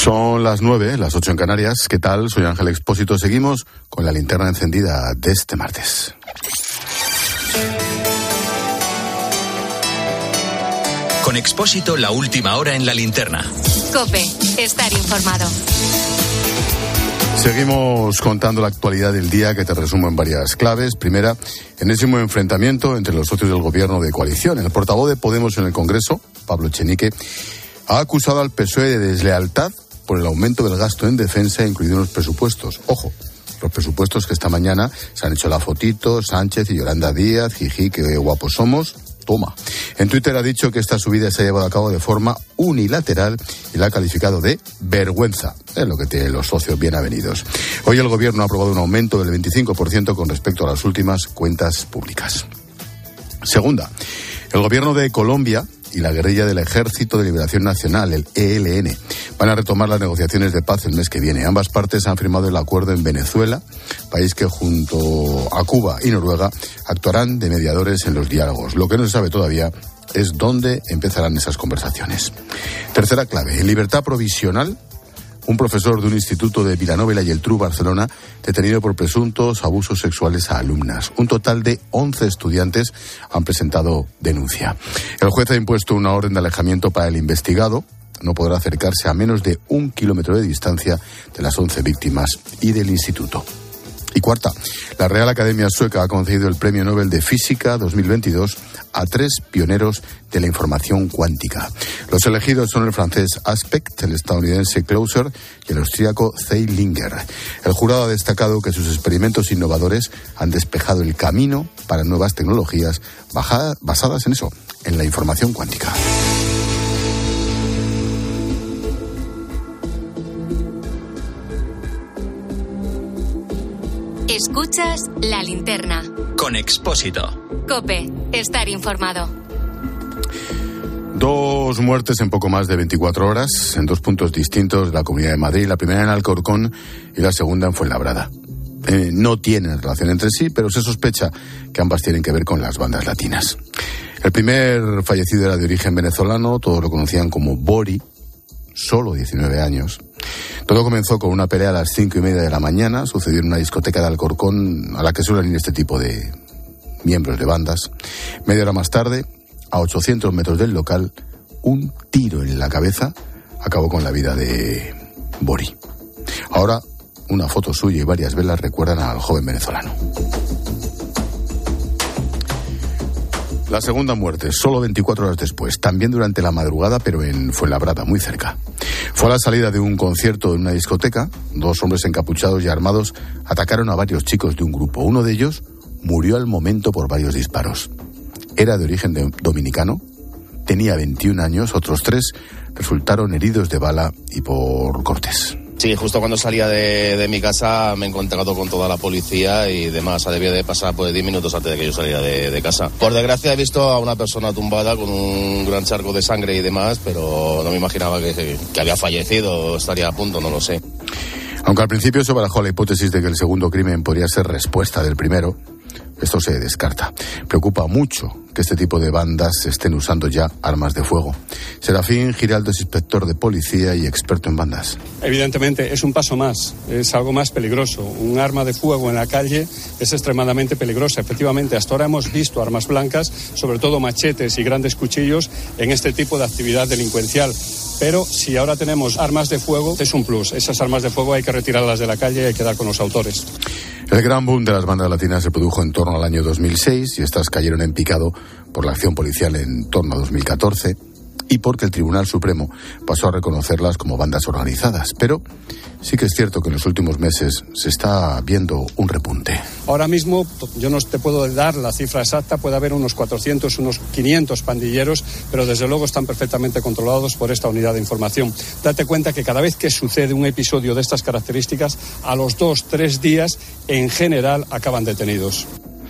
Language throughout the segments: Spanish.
Son las 9, las 8 en Canarias. ¿Qué tal? Soy Ángel Expósito. Seguimos con la linterna encendida de este martes. Con Expósito, la última hora en la linterna. COPE, estar informado. Seguimos contando la actualidad del día, que te resumo en varias claves. Primera, enésimo enfrentamiento entre los socios del gobierno de coalición. El portavoz de Podemos en el Congreso, Pablo Echenique, ha acusado al PSOE de deslealtad por el aumento del gasto en defensa, incluido en los presupuestos. Ojo, los presupuestos que esta mañana se han hecho la fotito, Sánchez y Yolanda Díaz, jiji, qué guapos somos. Toma. En Twitter ha dicho que esta subida se ha llevado a cabo de forma unilateral y la ha calificado de vergüenza. Es lo que tienen los socios bien avenidos. Hoy el gobierno ha aprobado un aumento del 25% con respecto a las últimas cuentas públicas. Segunda, el gobierno de Colombia y la guerrilla del Ejército de Liberación Nacional, el ELN, van a retomar las negociaciones de paz el mes que viene. Ambas partes han firmado el acuerdo en Venezuela, país que junto a Cuba y Noruega actuarán de mediadores en los diálogos. Lo que no se sabe todavía es dónde empezarán esas conversaciones. Tercera clave, en libertad provisional, un profesor de un instituto de Vilanova y la Geltrú, Barcelona, detenido por presuntos abusos sexuales a alumnas. Un total de 11 estudiantes han presentado denuncia. El juez ha impuesto una orden de alejamiento para el investigado. No podrá acercarse a menos de 1 kilómetro de distancia de las 11 víctimas y del instituto. Y cuarta, la Real Academia Sueca ha concedido el Premio Nobel de Física 2022 a 3 pioneros de la información cuántica. Los elegidos son el francés Aspect, el estadounidense Closer y el austríaco Zeilinger. El jurado ha destacado que sus experimentos innovadores han despejado el camino para nuevas tecnologías basadas en eso, en la información cuántica. Escuchas la linterna. Con Expósito. COPE, estar informado. 2 muertes en poco más de 24 horas, en 2 puntos distintos de la Comunidad de Madrid. La primera en Alcorcón y la segunda en Fuenlabrada. No tienen relación entre sí, pero se sospecha que ambas tienen que ver con las bandas latinas. El primer fallecido era de origen venezolano, todos lo conocían como Bori, solo 19 años. Todo comenzó con una pelea a las 5:30 de la mañana, sucedió en una discoteca de Alcorcón a la que suelen ir este tipo de miembros de bandas. Media hora más tarde, a 800 metros del local, un tiro en la cabeza acabó con la vida de Bori. Ahora, una foto suya y varias velas recuerdan al joven venezolano. La segunda muerte, solo 24 horas después, también durante la madrugada, pero en Fuenlabrada, muy cerca. Fue a la salida de un concierto en una discoteca. 2 hombres encapuchados y armados atacaron a varios chicos de un grupo. Uno de ellos murió al momento por varios disparos. Era de origen dominicano, tenía 21 años, otros 3 resultaron heridos de bala y por cortes. Sí, justo cuando salía de mi casa me he encontrado con toda la policía y demás. Debía de pasar 10 minutos antes de que yo saliera de casa. Por desgracia he visto a una persona tumbada con un gran charco de sangre y demás, pero no me imaginaba que había fallecido o estaría a punto, no lo sé. Aunque al principio se barajó la hipótesis de que el segundo crimen podría ser respuesta del primero, esto se descarta. Preocupa mucho que este tipo de bandas estén usando ya armas de fuego. Serafín Giraldo es inspector de policía y experto en bandas. Evidentemente es un paso más, es algo más peligroso. Un arma de fuego en la calle es extremadamente peligrosa. Efectivamente, hasta ahora hemos visto armas blancas, sobre todo machetes y grandes cuchillos, en este tipo de actividad delincuencial. Pero si ahora tenemos armas de fuego, es un plus. Esas armas de fuego hay que retirarlas de la calle y hay que dar con los autores. El gran boom de las bandas latinas se produjo en torno al año 2006 y estas cayeron en picado por la acción policial en torno a 2014 y porque el Tribunal Supremo pasó a reconocerlas como bandas organizadas. Pero sí que es cierto que en los últimos meses se está viendo un repunte. Ahora mismo, yo no te puedo dar la cifra exacta, puede haber unos 400, unos 500 pandilleros, pero desde luego están perfectamente controlados por esta unidad de información. Date cuenta que cada vez que sucede un episodio de estas características, a los 2-3 días, en general, acaban detenidos.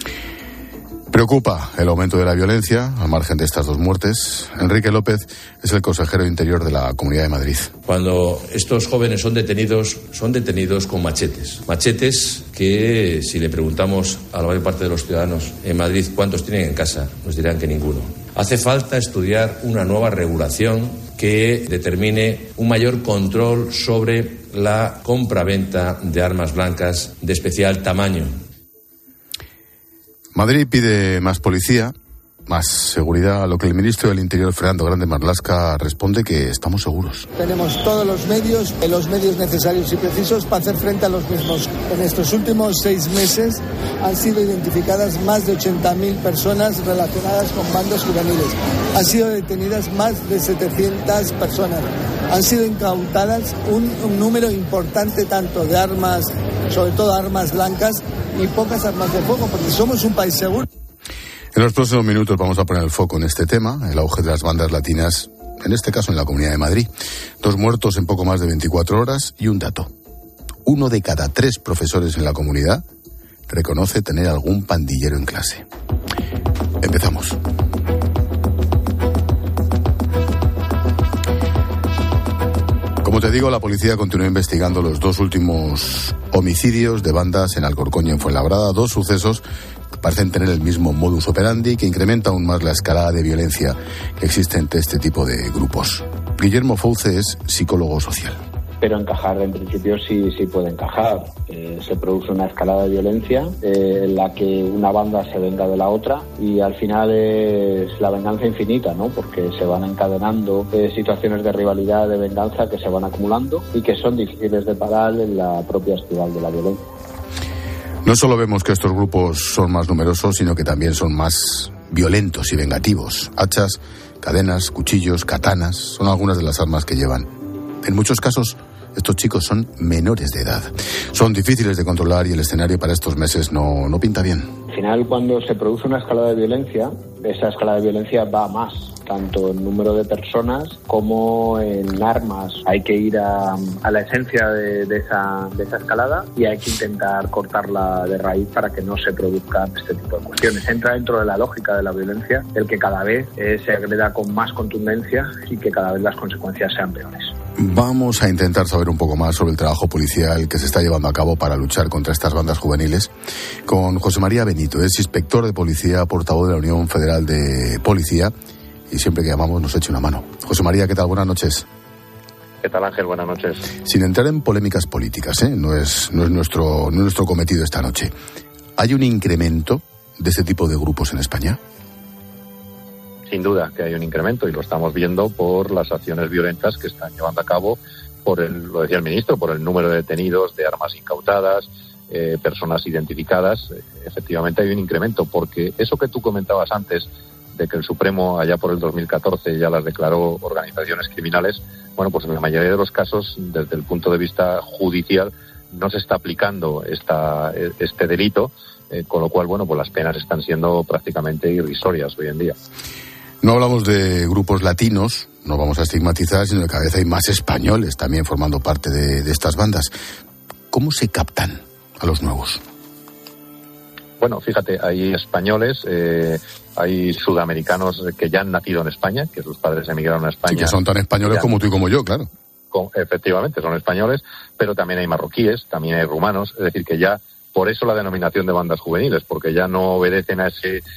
Preocupa el aumento de la violencia, al margen de estas 2 muertes. Enrique López es el consejero de Interior de la Comunidad de Madrid. Cuando estos jóvenes son detenidos con machetes. Machetes que, si le preguntamos a la mayor parte de los ciudadanos en Madrid cuántos tienen en casa, nos dirán que ninguno. Hace falta estudiar una nueva regulación que determine un mayor control sobre la compra-venta de armas blancas de especial tamaño. Madrid pide más policía, más seguridad, a lo que el ministro del Interior, Fernando Grande Marlaska, responde que estamos seguros. Tenemos todos los medios necesarios y precisos para hacer frente a los mismos. En estos últimos 6 meses han sido identificadas más de 80.000 personas relacionadas con bandas juveniles. Han sido detenidas más de 700 personas. Han sido incautadas un número importante tanto de armas, sobre todo armas blancas, y pocas armas de fuego, porque somos un país seguro. En los próximos minutos vamos a poner el foco en este tema, el auge de las bandas latinas, en este caso en la Comunidad de Madrid. 2 muertos en poco más de 24 horas y un dato. 1 de cada 3 profesores en la comunidad reconoce tener algún pandillero en clase. Empezamos. Como te digo, la policía continúa investigando los 2 últimos homicidios de bandas en Alcorcón y en Fuenlabrada, 2 sucesos que parecen tener el mismo modus operandi, que incrementa aún más la escalada de violencia que existe entre este tipo de grupos. Guillermo Fouce es psicólogo social. Pero encajar, en principio, sí puede encajar. Se produce una escalada de violencia en la que una banda se venga de la otra y al final es la venganza infinita, ¿no? Porque se van encadenando situaciones de rivalidad, de venganza que se van acumulando y que son difíciles de parar en la propia espiral de la violencia. No solo vemos que estos grupos son más numerosos, sino que también son más violentos y vengativos. Hachas, cadenas, cuchillos, katanas, son algunas de las armas que llevan. En muchos casos, estos chicos son menores de edad. Son difíciles de controlar y el escenario para estos meses no pinta bien. Al final, cuando se produce una escalada de violencia, esa escalada de violencia va a más, tanto en número de personas como en armas. Hay que ir a la esencia de esa escalada y hay que intentar cortarla de raíz para que no se produzcan este tipo de cuestiones. Entra dentro de la lógica de la violencia el que cada vez se agreda con más contundencia y que cada vez las consecuencias sean peores. Vamos a intentar saber un poco más sobre el trabajo policial que se está llevando a cabo para luchar contra estas bandas juveniles con José María Benito. Es inspector de policía, portavoz de la Unión Federal de Policía y siempre que llamamos nos echa una mano. José María, ¿qué tal? Buenas noches. ¿Qué tal, Ángel? Buenas noches. Sin entrar en polémicas políticas, no es nuestro cometido esta noche. ¿Hay un incremento de este tipo de grupos en España? Sin duda que hay un incremento y lo estamos viendo por las acciones violentas que están llevando a cabo lo decía el ministro, por el número de detenidos, de armas incautadas, personas identificadas. Efectivamente hay un incremento porque eso que tú comentabas antes de que el Supremo allá por el 2014 ya las declaró organizaciones criminales, bueno, pues en la mayoría de los casos, desde el punto de vista judicial, no se está aplicando este delito, con lo cual, bueno, pues las penas están siendo prácticamente irrisorias hoy en día. No hablamos de grupos latinos, no vamos a estigmatizar, sino que cada vez hay más españoles también formando parte de estas bandas. ¿Cómo se captan a los nuevos? Bueno, fíjate, hay españoles, hay sudamericanos que ya han nacido en España, que sus padres emigraron a España. Y que son tan españoles como tú y como yo, claro. Efectivamente, son españoles, pero también hay marroquíes, también hay rumanos, es decir, que ya, por eso la denominación de bandas juveniles, porque ya no obedecen a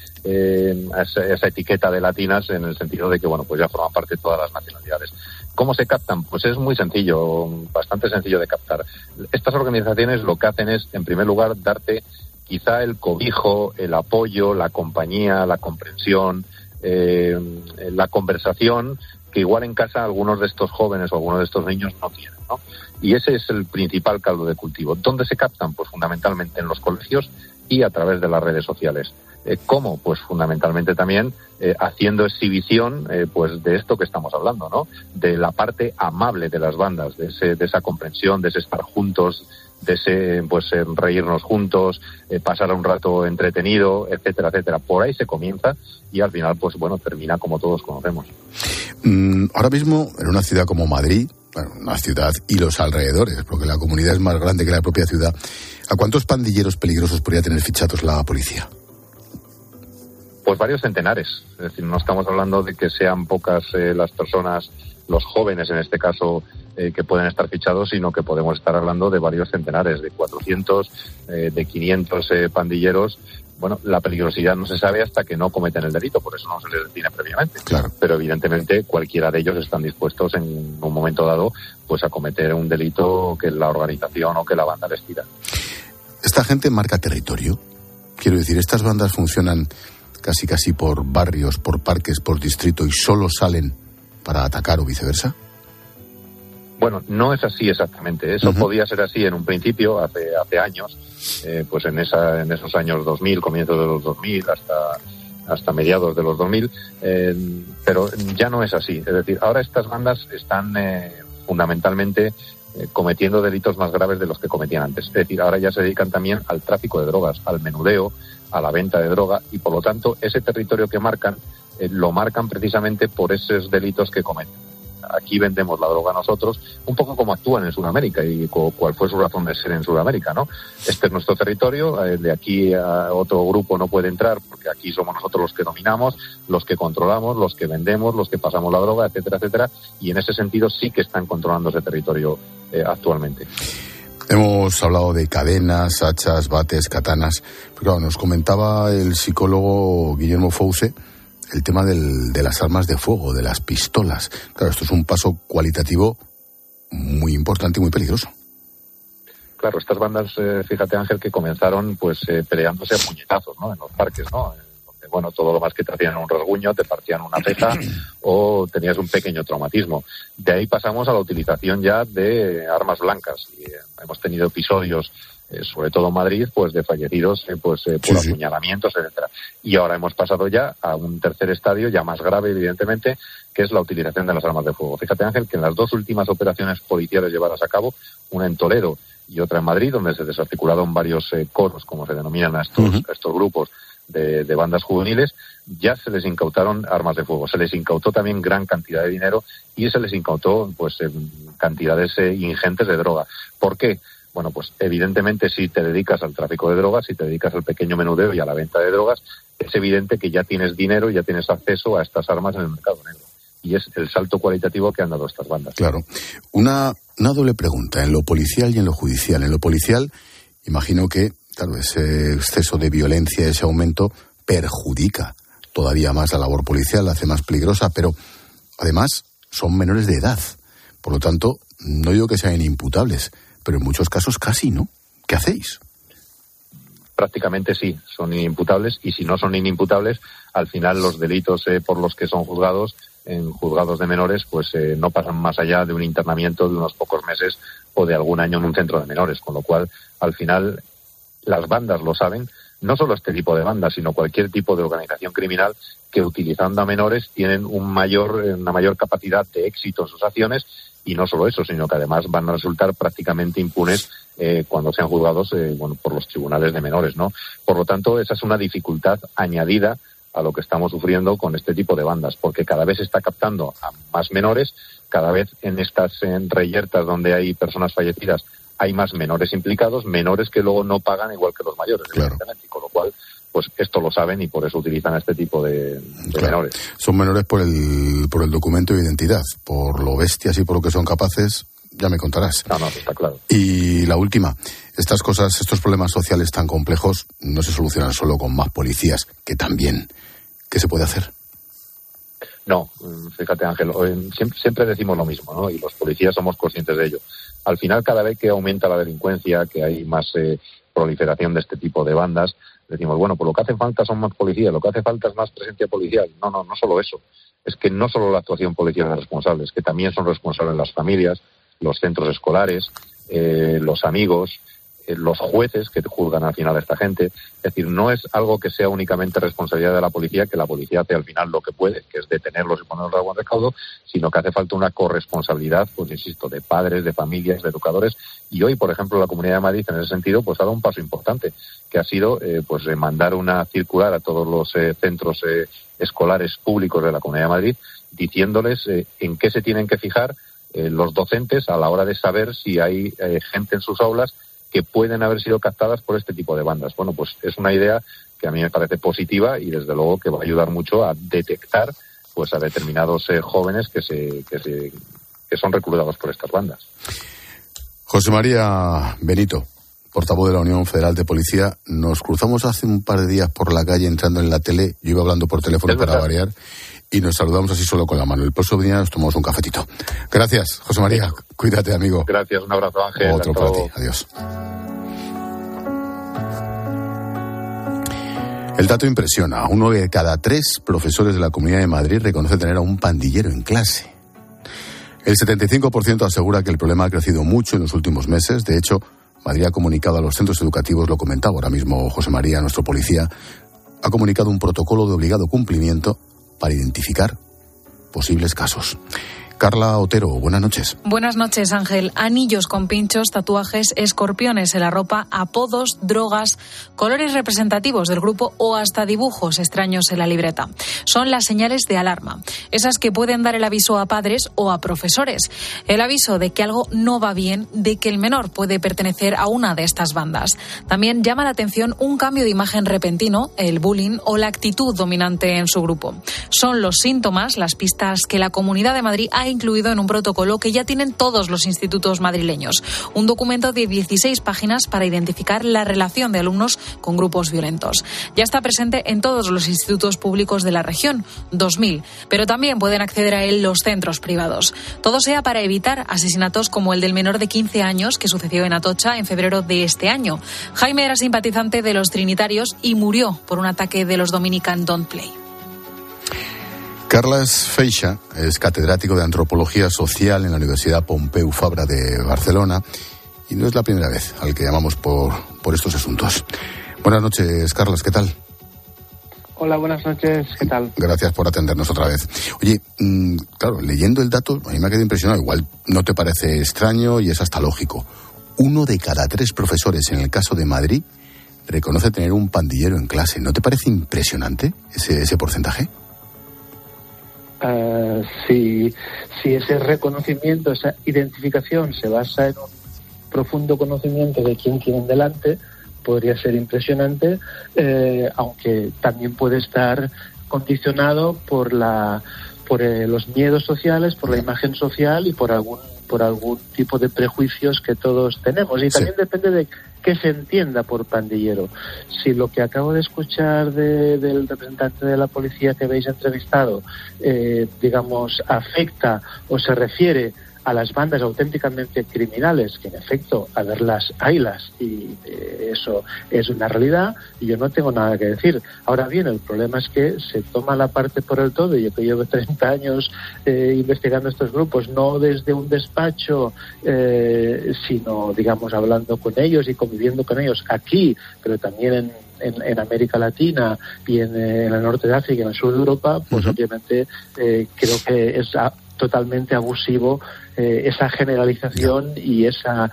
esa etiqueta de latinas en el sentido de que, bueno, pues ya forman parte de todas las nacionalidades. ¿Cómo se captan? Pues es muy sencillo, bastante sencillo de captar. Estas organizaciones lo que hacen es, en primer lugar, darte quizá el cobijo, el apoyo, la compañía, la comprensión, la conversación, que igual en casa algunos de estos jóvenes o algunos de estos niños no tienen, ¿no? Y ese es el principal caldo de cultivo. ¿Dónde se captan? Pues fundamentalmente en los colegios y a través de las redes sociales. ¿Cómo? Pues fundamentalmente también haciendo exhibición pues de esto que estamos hablando, ¿no? De la parte amable de las bandas, de esa comprensión, de ese estar juntos, de ese pues reírnos juntos, pasar un rato entretenido, etcétera, etcétera. Por ahí se comienza y al final pues bueno, termina como todos conocemos. Ahora mismo en una ciudad como Madrid, bueno, una ciudad y los alrededores, porque la comunidad es más grande que la propia ciudad, ¿a cuántos pandilleros peligrosos podría tener fichados la policía? Pues varios centenares. Es decir, no estamos hablando de que sean pocas las personas los jóvenes en este caso que pueden estar fichados, sino que podemos estar hablando de varios centenares, de 400, de 500 pandilleros. Bueno, la peligrosidad no se sabe hasta que no cometen el delito, por eso no se les detiene previamente. Claro. Pero evidentemente cualquiera de ellos están dispuestos en un momento dado pues a cometer un delito que la organización o que la banda les tira. ¿Esta gente marca territorio? Quiero decir, ¿estas bandas funcionan casi por barrios, por parques, por distrito y solo salen para atacar o viceversa? Bueno, no es así exactamente. Eso podía ser así en un principio, hace años, pues en esos años 2000, comienzos de los 2000, hasta mediados de los 2000, pero ya no es así. Es decir, ahora estas bandas están fundamentalmente cometiendo delitos más graves de los que cometían antes. Es decir, ahora ya se dedican también al tráfico de drogas, al menudeo, a la venta de droga, y por lo tanto ese territorio que marcan, lo marcan precisamente por esos delitos que cometen. Aquí vendemos la droga nosotros, un poco como actúan en Sudamérica y cuál fue su razón de ser en Sudamérica, ¿no? Este es nuestro territorio, de aquí a otro grupo no puede entrar porque aquí somos nosotros los que dominamos, los que controlamos, los que vendemos, los que pasamos la droga, etcétera, etcétera, y en ese sentido sí que están controlando ese territorio actualmente. Hemos hablado de cadenas, hachas, bates, katanas, pero claro, nos comentaba el psicólogo Guillermo Fouce el tema de las armas de fuego, de las pistolas. Claro, esto es un paso cualitativo muy importante y muy peligroso. Claro, estas bandas, fíjate Ángel, que comenzaron pues peleándose a puñetazos, ¿no? En los parques, ¿no? Donde, bueno, todo lo más que te hacían un rasguño, te partían una ceja o tenías un pequeño traumatismo. De ahí pasamos a la utilización ya de armas blancas y hemos tenido episodios sobre todo en Madrid, pues de fallecidos por apuñalamientos, etcétera. Y ahora hemos pasado ya a un tercer estadio, ya más grave, evidentemente, que es la utilización de las armas de fuego. Fíjate, Ángel, que en las dos últimas operaciones policiales llevadas a cabo, una en Toledo y otra en Madrid, donde se desarticularon varios coros, como se denominan a estos grupos de bandas juveniles, ya se les incautaron armas de fuego. Se les incautó también gran cantidad de dinero y se les incautó pues cantidades ingentes de droga. ¿Por qué? Bueno, pues evidentemente si te dedicas al tráfico de drogas, si te dedicas al pequeño menudeo y a la venta de drogas, es evidente que ya tienes dinero y ya tienes acceso a estas armas en el mercado negro. Y es el salto cualitativo que han dado estas bandas. Claro. Una doble pregunta, en lo policial y en lo judicial. En lo policial, imagino que, claro, ese exceso de violencia, ese aumento, perjudica todavía más la labor policial, la hace más peligrosa, pero además son menores de edad. Por lo tanto, no digo que sean inimputables, pero en muchos casos casi, ¿no? ¿Qué hacéis? Prácticamente sí, son inimputables, y si no son inimputables, al final los delitos por los que son juzgados, en juzgados de menores, pues no pasan más allá de un internamiento de unos pocos meses o de algún año en un centro de menores, con lo cual, al final, las bandas lo saben, no solo este tipo de bandas, sino cualquier tipo de organización criminal que utilizando a menores tienen una mayor capacidad de éxito en sus acciones. Y no solo eso, sino que además van a resultar prácticamente impunes cuando sean juzgados por los tribunales de menores, ¿no? Por lo tanto, esa es una dificultad añadida a lo que estamos sufriendo con este tipo de bandas, porque cada vez se está captando a más menores, cada vez en estas reyertas donde hay personas fallecidas hay más menores implicados, menores que luego no pagan igual que los mayores, claro. Evidentemente, con lo cual pues esto lo saben y por eso utilizan este tipo de menores. Son menores por el documento de identidad, por lo bestias y por lo que son capaces, ya me contarás. No, está claro. Y la última, estas cosas, estos problemas sociales tan complejos no se solucionan solo con más policías, que también. ¿Qué se puede hacer? No, fíjate Ángel, siempre decimos lo mismo, ¿no? Y los policías somos conscientes de ello. Al final, cada vez que aumenta la delincuencia, que hay más proliferación de este tipo de bandas, decimos, bueno, pues lo que hace falta son más policías, lo que hace falta es más presencia policial. No solo eso. Es que no solo la actuación policial es responsable, es que también son responsables las familias, los centros escolares, los amigos, los jueces que juzgan al final a esta gente. Es decir, no es algo que sea únicamente responsabilidad de la policía, que la policía hace al final lo que puede, que es detenerlos y ponerlos a buen recaudo, sino que hace falta una corresponsabilidad, pues insisto, de padres, de familias, de educadores. Y hoy, por ejemplo, la Comunidad de Madrid, en ese sentido, pues ha dado un paso importante, que ha sido mandar una circular a todos los centros escolares públicos de la Comunidad de Madrid, diciéndoles en qué se tienen que fijar los docentes a la hora de saber si hay gente en sus aulas que pueden haber sido captadas por este tipo de bandas. Bueno, pues es una idea que a mí me parece positiva y desde luego que va a ayudar mucho a detectar pues a determinados jóvenes que son reclutados por estas bandas. José María Benito, portavoz de la Unión Federal de Policía, nos cruzamos hace un par de días por la calle entrando en la tele, yo iba hablando por teléfono para variar, y nos saludamos así solo con la mano. El próximo día nos tomamos un cafetito. Gracias, José María. Cuídate, amigo. Gracias, un abrazo, Ángel. Otro para ti. Adiós. El dato impresiona. 1 de cada 3 profesores de la Comunidad de Madrid reconoce tener a un pandillero en clase. El 75% asegura que el problema ha crecido mucho en los últimos meses. De hecho, Madrid ha comunicado a los centros educativos, lo comentaba ahora mismo José María, nuestro policía, ha comunicado un protocolo de obligado cumplimiento para identificar posibles casos. Carla Otero, buenas noches. Buenas noches, Ángel. Anillos con pinchos, tatuajes, escorpiones en la ropa, apodos, drogas, colores representativos del grupo o hasta dibujos extraños en la libreta. Son las señales de alarma, esas que pueden dar el aviso a padres o a profesores. El aviso de que algo no va bien, de que el menor puede pertenecer a una de estas bandas. También llama la atención un cambio de imagen repentino, el bullying o la actitud dominante en su grupo. Son los síntomas, las pistas que la Comunidad de Madrid ha incluido en un protocolo que ya tienen todos los institutos madrileños. Un documento de 16 páginas para identificar la relación de alumnos con grupos violentos. Ya está presente en todos los institutos públicos de la región, 2.000, pero también pueden acceder a él los centros privados. Todo sea para evitar asesinatos como el del menor de 15 años que sucedió en Atocha en febrero de este año. Jaime era simpatizante de los trinitarios y murió por un ataque de los Dominican Don't Play. Carles Feixa es catedrático de Antropología Social en la Universidad Pompeu Fabra de Barcelona y no es la primera vez al que llamamos por estos asuntos. Buenas noches, Carles, ¿qué tal? Hola, buenas noches, ¿qué tal? Gracias por atendernos otra vez. Oye, claro, leyendo el dato, a mí me ha quedado impresionado. Igual no te parece extraño y es hasta lógico. 1 de cada 3 profesores, en el caso de Madrid, reconoce tener un pandillero en clase. ¿No te parece impresionante ese porcentaje? Si ese reconocimiento, esa identificación se basa en un profundo conocimiento de quién tienen delante, podría ser impresionante, aunque también puede estar condicionado por los miedos sociales, por la imagen social y por algún tipo de prejuicios que todos tenemos. Y también depende de qué se entienda por pandillero. Si lo que acabo de escuchar del representante de la policía que habéis entrevistado, afecta o se refiere a las bandas auténticamente criminales, que en efecto, a verlas, haylas, y eso es una realidad, y yo no tengo nada que decir. Ahora bien, el problema es que se toma la parte por el todo, y yo que llevo 30 años investigando estos grupos, no desde un despacho, sino, hablando con ellos y conviviendo con ellos aquí, pero también en América Latina y en el norte de África y en el sur de Europa, pues obviamente creo que es totalmente abusivo esa generalización y esa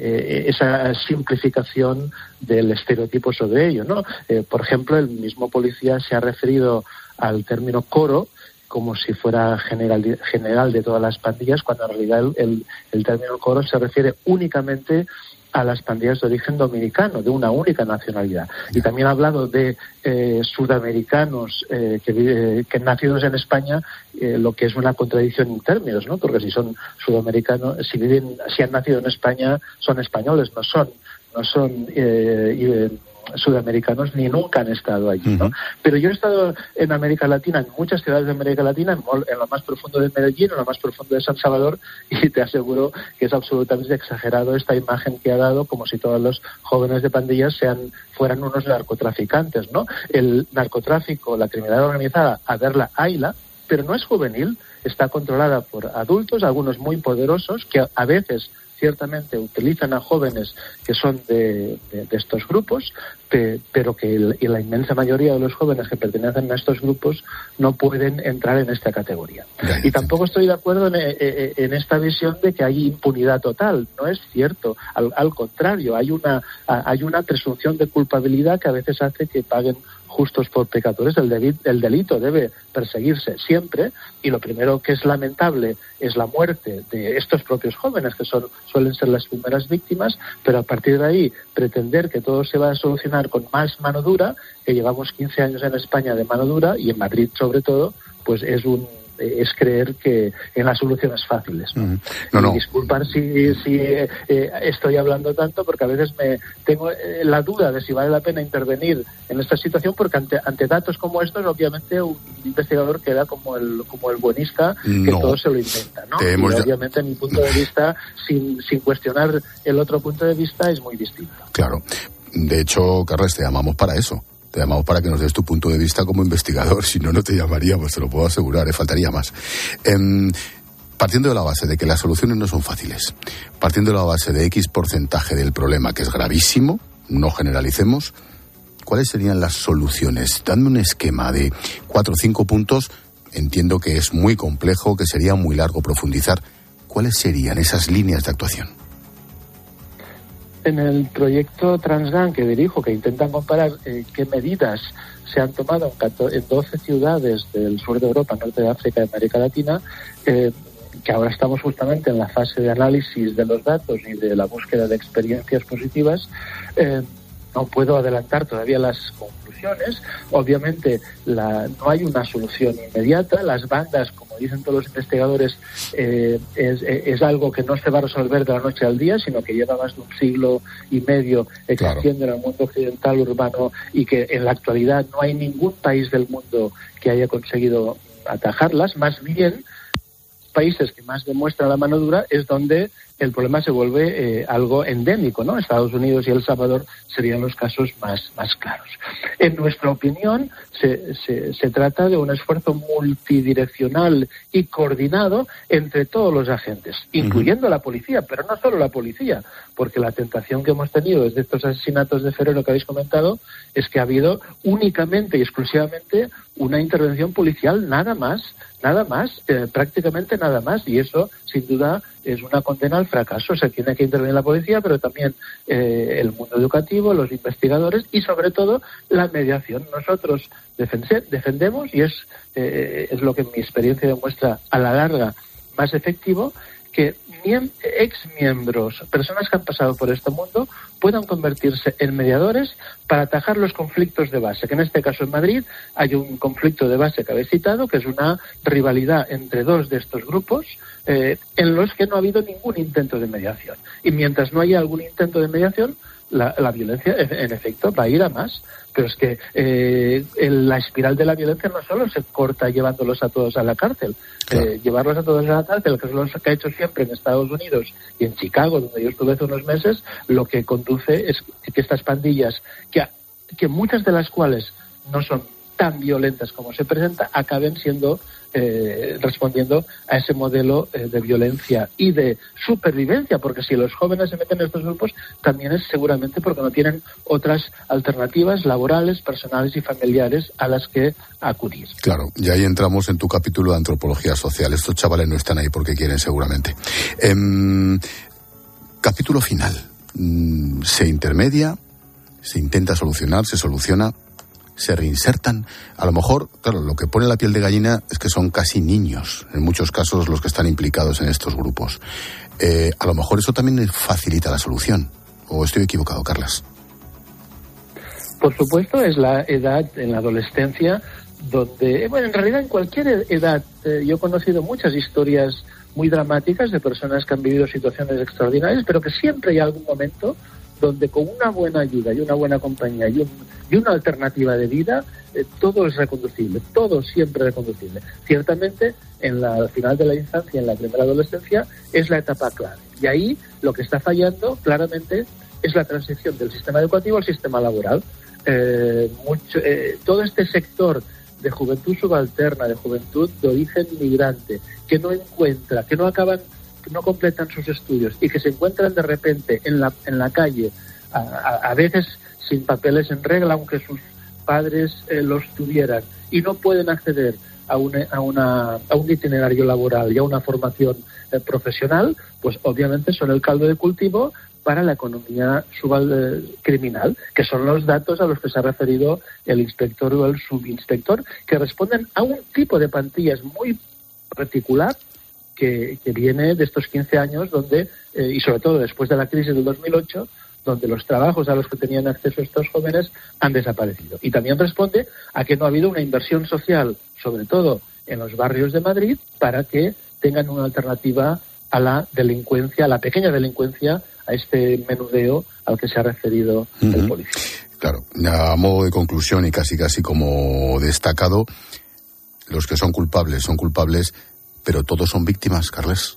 simplificación del estereotipo sobre ello, ¿no? Por ejemplo, el mismo policía se ha referido al término coro como si fuera general de todas las pandillas, cuando en realidad el término coro se refiere únicamente a las pandillas de origen dominicano, de una única nacionalidad. Y también ha hablado de sudamericanos que nacidos en España, lo que es una contradicción en términos, ¿no? Porque si son sudamericanos, si han nacido en España, son españoles, no son sudamericanos ni nunca han estado allí, ¿no? Pero yo he estado en América Latina, en muchas ciudades de América Latina, en lo más profundo de Medellín, en lo más profundo de San Salvador, y te aseguro que es absolutamente exagerado esta imagen que ha dado, como si todos los jóvenes de pandillas fueran unos narcotraficantes, ¿no? El narcotráfico, la criminalidad organizada, a verla, hayla, pero no es juvenil, está controlada por adultos, algunos muy poderosos, que a veces ciertamente utilizan a jóvenes que son de estos grupos, pero que la inmensa mayoría de los jóvenes que pertenecen a estos grupos no pueden entrar en esta categoría. Y tampoco estoy de acuerdo en esta visión de que hay impunidad total. No es cierto. Al contrario, hay una presunción de culpabilidad que a veces hace que paguen justos por pecadores. El delito debe perseguirse siempre, y lo primero que es lamentable es la muerte de estos propios jóvenes, que suelen ser las primeras víctimas, pero a partir de ahí pretender que todo se va a solucionar con más mano dura, que llevamos 15 años en España de mano dura, y en Madrid sobre todo, pues es creer que en las soluciones fáciles, ¿no? No. Y disculpar si estoy hablando tanto, porque a veces tengo la duda de si vale la pena intervenir en esta situación, porque ante datos como estos, obviamente un investigador queda como el buenista que todo se lo inventa, ¿no? Y obviamente mi punto de vista, sin cuestionar el otro punto de vista, es muy distinto. Claro. De hecho, Carles, te llamamos para eso. Te llamamos para que nos des tu punto de vista como investigador. Si no, no te llamaríamos, te lo puedo asegurar, faltaría más. Partiendo de la base de que las soluciones no son fáciles, partiendo de la base de X porcentaje del problema, que es gravísimo, no generalicemos, ¿cuáles serían las soluciones? Dame un esquema de 4 o 5 puntos. Entiendo que es muy complejo, que sería muy largo profundizar. ¿Cuáles serían esas líneas de actuación? En el proyecto Transgan que dirijo, que intentan comparar qué medidas se han tomado en 12 ciudades del sur de Europa, norte de África y América Latina, que ahora estamos justamente en la fase de análisis de los datos y de la búsqueda de experiencias positivas, no puedo adelantar todavía las conclusiones. Obviamente no hay una solución inmediata. Las bandas, como dicen todos los investigadores, es algo que no se va a resolver de la noche al día, sino que lleva más de 1,5 siglos existiendo en el mundo occidental urbano, y que en la actualidad no hay ningún país del mundo que haya conseguido atajarlas. Más bien, países que más demuestran la mano dura es donde el problema se vuelve algo endémico, ¿no? Estados Unidos y El Salvador serían los casos más claros. En nuestra opinión, se trata de un esfuerzo multidireccional y coordinado entre todos los agentes, incluyendo la policía, pero no solo la policía, porque la tentación que hemos tenido desde estos asesinatos de febrero que habéis comentado es que ha habido únicamente y exclusivamente una intervención policial, nada más, prácticamente nada más, y eso sin duda es una condena al fracaso. Se tiene que intervenir la policía, pero también el mundo educativo, los investigadores y sobre todo la mediación. Nosotros defendemos, y es lo que mi experiencia demuestra a la larga más efectivo, que exmiembros, personas que han pasado por este mundo, puedan convertirse en mediadores para atajar los conflictos de base, que en este caso en Madrid hay un conflicto de base que habéis citado, que es una rivalidad entre dos de estos grupos, en los que no ha habido ningún intento de mediación. Y mientras no haya algún intento de mediación, la violencia, en efecto, va a ir a más. Pero es que la espiral de la violencia no solo se corta llevándolos a todos a la cárcel. Claro. Llevarlos a todos a la cárcel, que es lo que ha hecho siempre en Estados Unidos y en Chicago, donde yo estuve hace unos meses, lo que conduce es que estas pandillas, que muchas de las cuales no son tan violentas como se presenta, acaben siendo respondiendo a ese modelo de violencia y de supervivencia, porque si los jóvenes se meten en estos grupos también es seguramente porque no tienen otras alternativas laborales, personales y familiares a las que acudir. Claro, y ahí entramos en tu capítulo de antropología social. Estos chavales no están ahí porque quieren, seguramente. Capítulo final. Se intermedia, se intenta solucionar, se soluciona, se reinsertan. A lo mejor, claro, lo que pone la piel de gallina es que son casi niños, en muchos casos, los que están implicados en estos grupos. A lo mejor eso también facilita la solución. ¿O estoy equivocado, Carles? Por supuesto, es la edad, en la adolescencia, donde, en realidad en cualquier edad, yo he conocido muchas historias muy dramáticas de personas que han vivido situaciones extraordinarias, pero que siempre hay algún momento donde con una buena ayuda y una buena compañía y una alternativa de vida, todo es reconducible, todo siempre reconducible. Ciertamente, al final de la infancia, en la primera adolescencia, es la etapa clave. Y ahí lo que está fallando claramente es la transición del sistema educativo al sistema laboral. Todo este sector de juventud subalterna, de juventud de origen migrante, que no encuentra, que no completan sus estudios y que se encuentran de repente en la calle, a veces sin papeles en regla, aunque sus padres los tuvieran, y no pueden acceder a un itinerario laboral y a una formación profesional, pues obviamente son el caldo de cultivo para la economía criminal, que son los datos a los que se ha referido el inspector o el subinspector, que responden a un tipo de plantillas muy particular que viene de estos 15 años donde, y sobre todo después de la crisis del 2008, donde los trabajos a los que tenían acceso estos jóvenes han desaparecido. Y también responde a que no ha habido una inversión social, sobre todo en los barrios de Madrid para que tengan una alternativa a la delincuencia, a la pequeña delincuencia, a este menudeo al que se ha referido el policía. Claro, a modo de conclusión y casi como destacado, los que son culpables, pero todos son víctimas, Carles.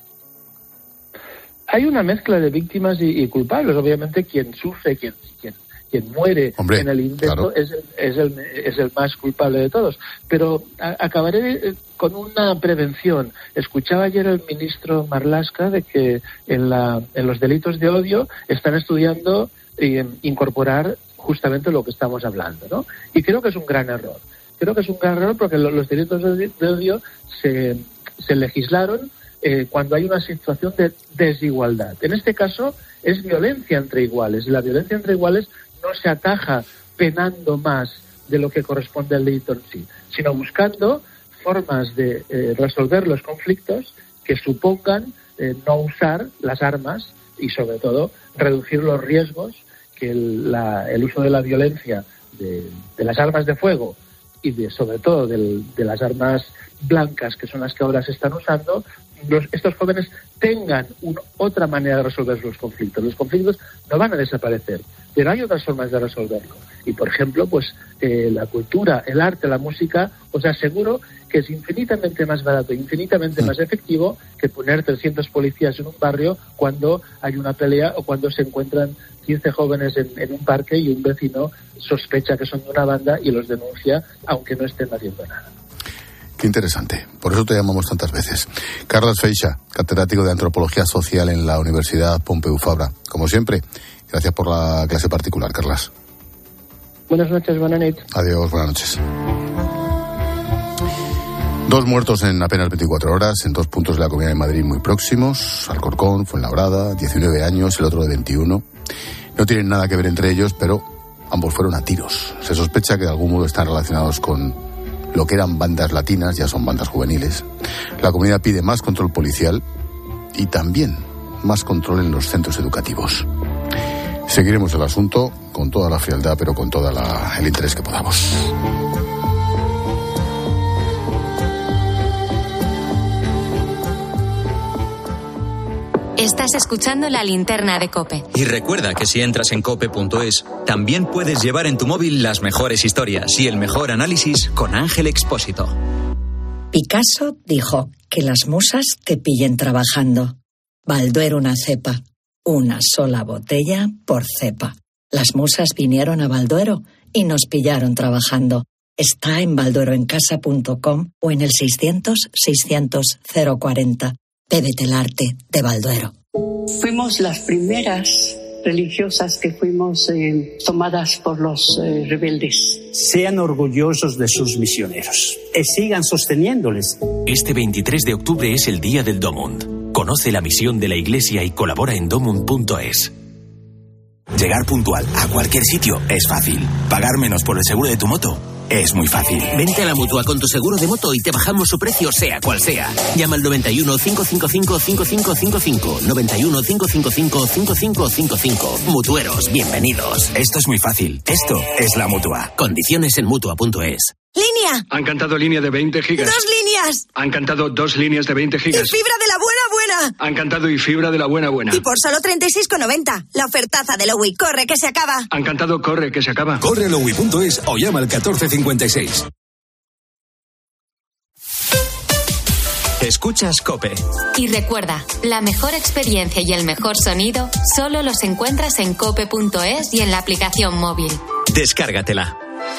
Hay una mezcla de víctimas y culpables. Obviamente quien sufre, quien muere en el intento, claro, es el más culpable de todos. Pero acabaré con una prevención. Escuchaba ayer el ministro Marlaska de que en los delitos de odio están estudiando incorporar justamente lo que estamos hablando, ¿no? Y creo que es un gran error. Porque los delitos de odio se legislaron cuando hay una situación de desigualdad. En este caso es violencia entre iguales. La violencia entre iguales no se ataja penando más de lo que corresponde al delito en sí, sino buscando formas de resolver los conflictos que supongan no usar las armas y, sobre todo, reducir los riesgos que el uso de la violencia, de las armas de fuego y sobre todo de las armas blancas, que son las que ahora se están usando, estos jóvenes tengan otra manera de resolver los conflictos. Los conflictos no van a desaparecer, pero hay otras formas de resolverlo. Y, por ejemplo, la cultura, el arte, la música, os aseguro que es infinitamente más barato, infinitamente más efectivo que poner 300 policías en un barrio cuando hay una pelea o cuando se encuentran 15 jóvenes en un parque y un vecino sospecha que son de una banda y los denuncia, aunque no estén haciendo nada. Qué interesante. Por eso te llamamos tantas veces. Carles Feixa, catedrático de Antropología Social en la Universidad Pompeu Fabra. Como siempre, gracias por la clase particular, Carles. Buenas noches, buenas noches. Adiós, buenas noches. 2 muertos en apenas 24 horas en 2 puntos de la Comunidad de Madrid muy próximos. Alcorcón, Fuenlabrada, 19 años, el otro de 21. No tienen nada que ver entre ellos, pero ambos fueron a tiros. Se sospecha que de algún modo están relacionados con lo que eran bandas latinas, ya son bandas juveniles. La comunidad pide más control policial y también más control en los centros educativos. Seguiremos el asunto con toda la frialdad, pero con todo el interés que podamos. Estás escuchando La Linterna de COPE. Y recuerda que si entras en cope.es, también puedes llevar en tu móvil las mejores historias y el mejor análisis con Ángel Expósito. Picasso dijo que las musas te pillen trabajando. Balduero una cepa, una sola botella por cepa. Las musas vinieron a Balduero y nos pillaron trabajando. Está en baldueroencasa.com o en el 600-600-040. Bébete el arte de Balduero. Fuimos las primeras religiosas que fuimos tomadas por los rebeldes. Sean orgullosos de sus misioneros y sigan sosteniéndoles. Este 23 de octubre es el Día del Domund. Conoce la misión de la Iglesia y colabora en domund.es. Llegar puntual a cualquier sitio es fácil. Pagar menos por el seguro de tu moto es muy fácil. Vente a la Mutua con tu seguro de moto y te bajamos su precio sea cual sea. Llama al 91 555 5555. 91 555 5555. Mutueros, bienvenidos. Esto es muy fácil. Esto es la Mutua. Condiciones en Mutua.es. ¡Línea! Han cantado línea de 20 gigas. ¡2 líneas! Han cantado 2 líneas de 20 gigas. ¡Y fibra de la buena! Han cantado y fibra de la buena. Y por solo 36,90. La ofertaza de Lowy. ¡Corre que se acaba! Han cantado corre que se acaba. Corre a lowy.es o llama al 1456. Escuchas COPE. Y recuerda, la mejor experiencia y el mejor sonido solo los encuentras en cope.es y en la aplicación móvil. Descárgatela.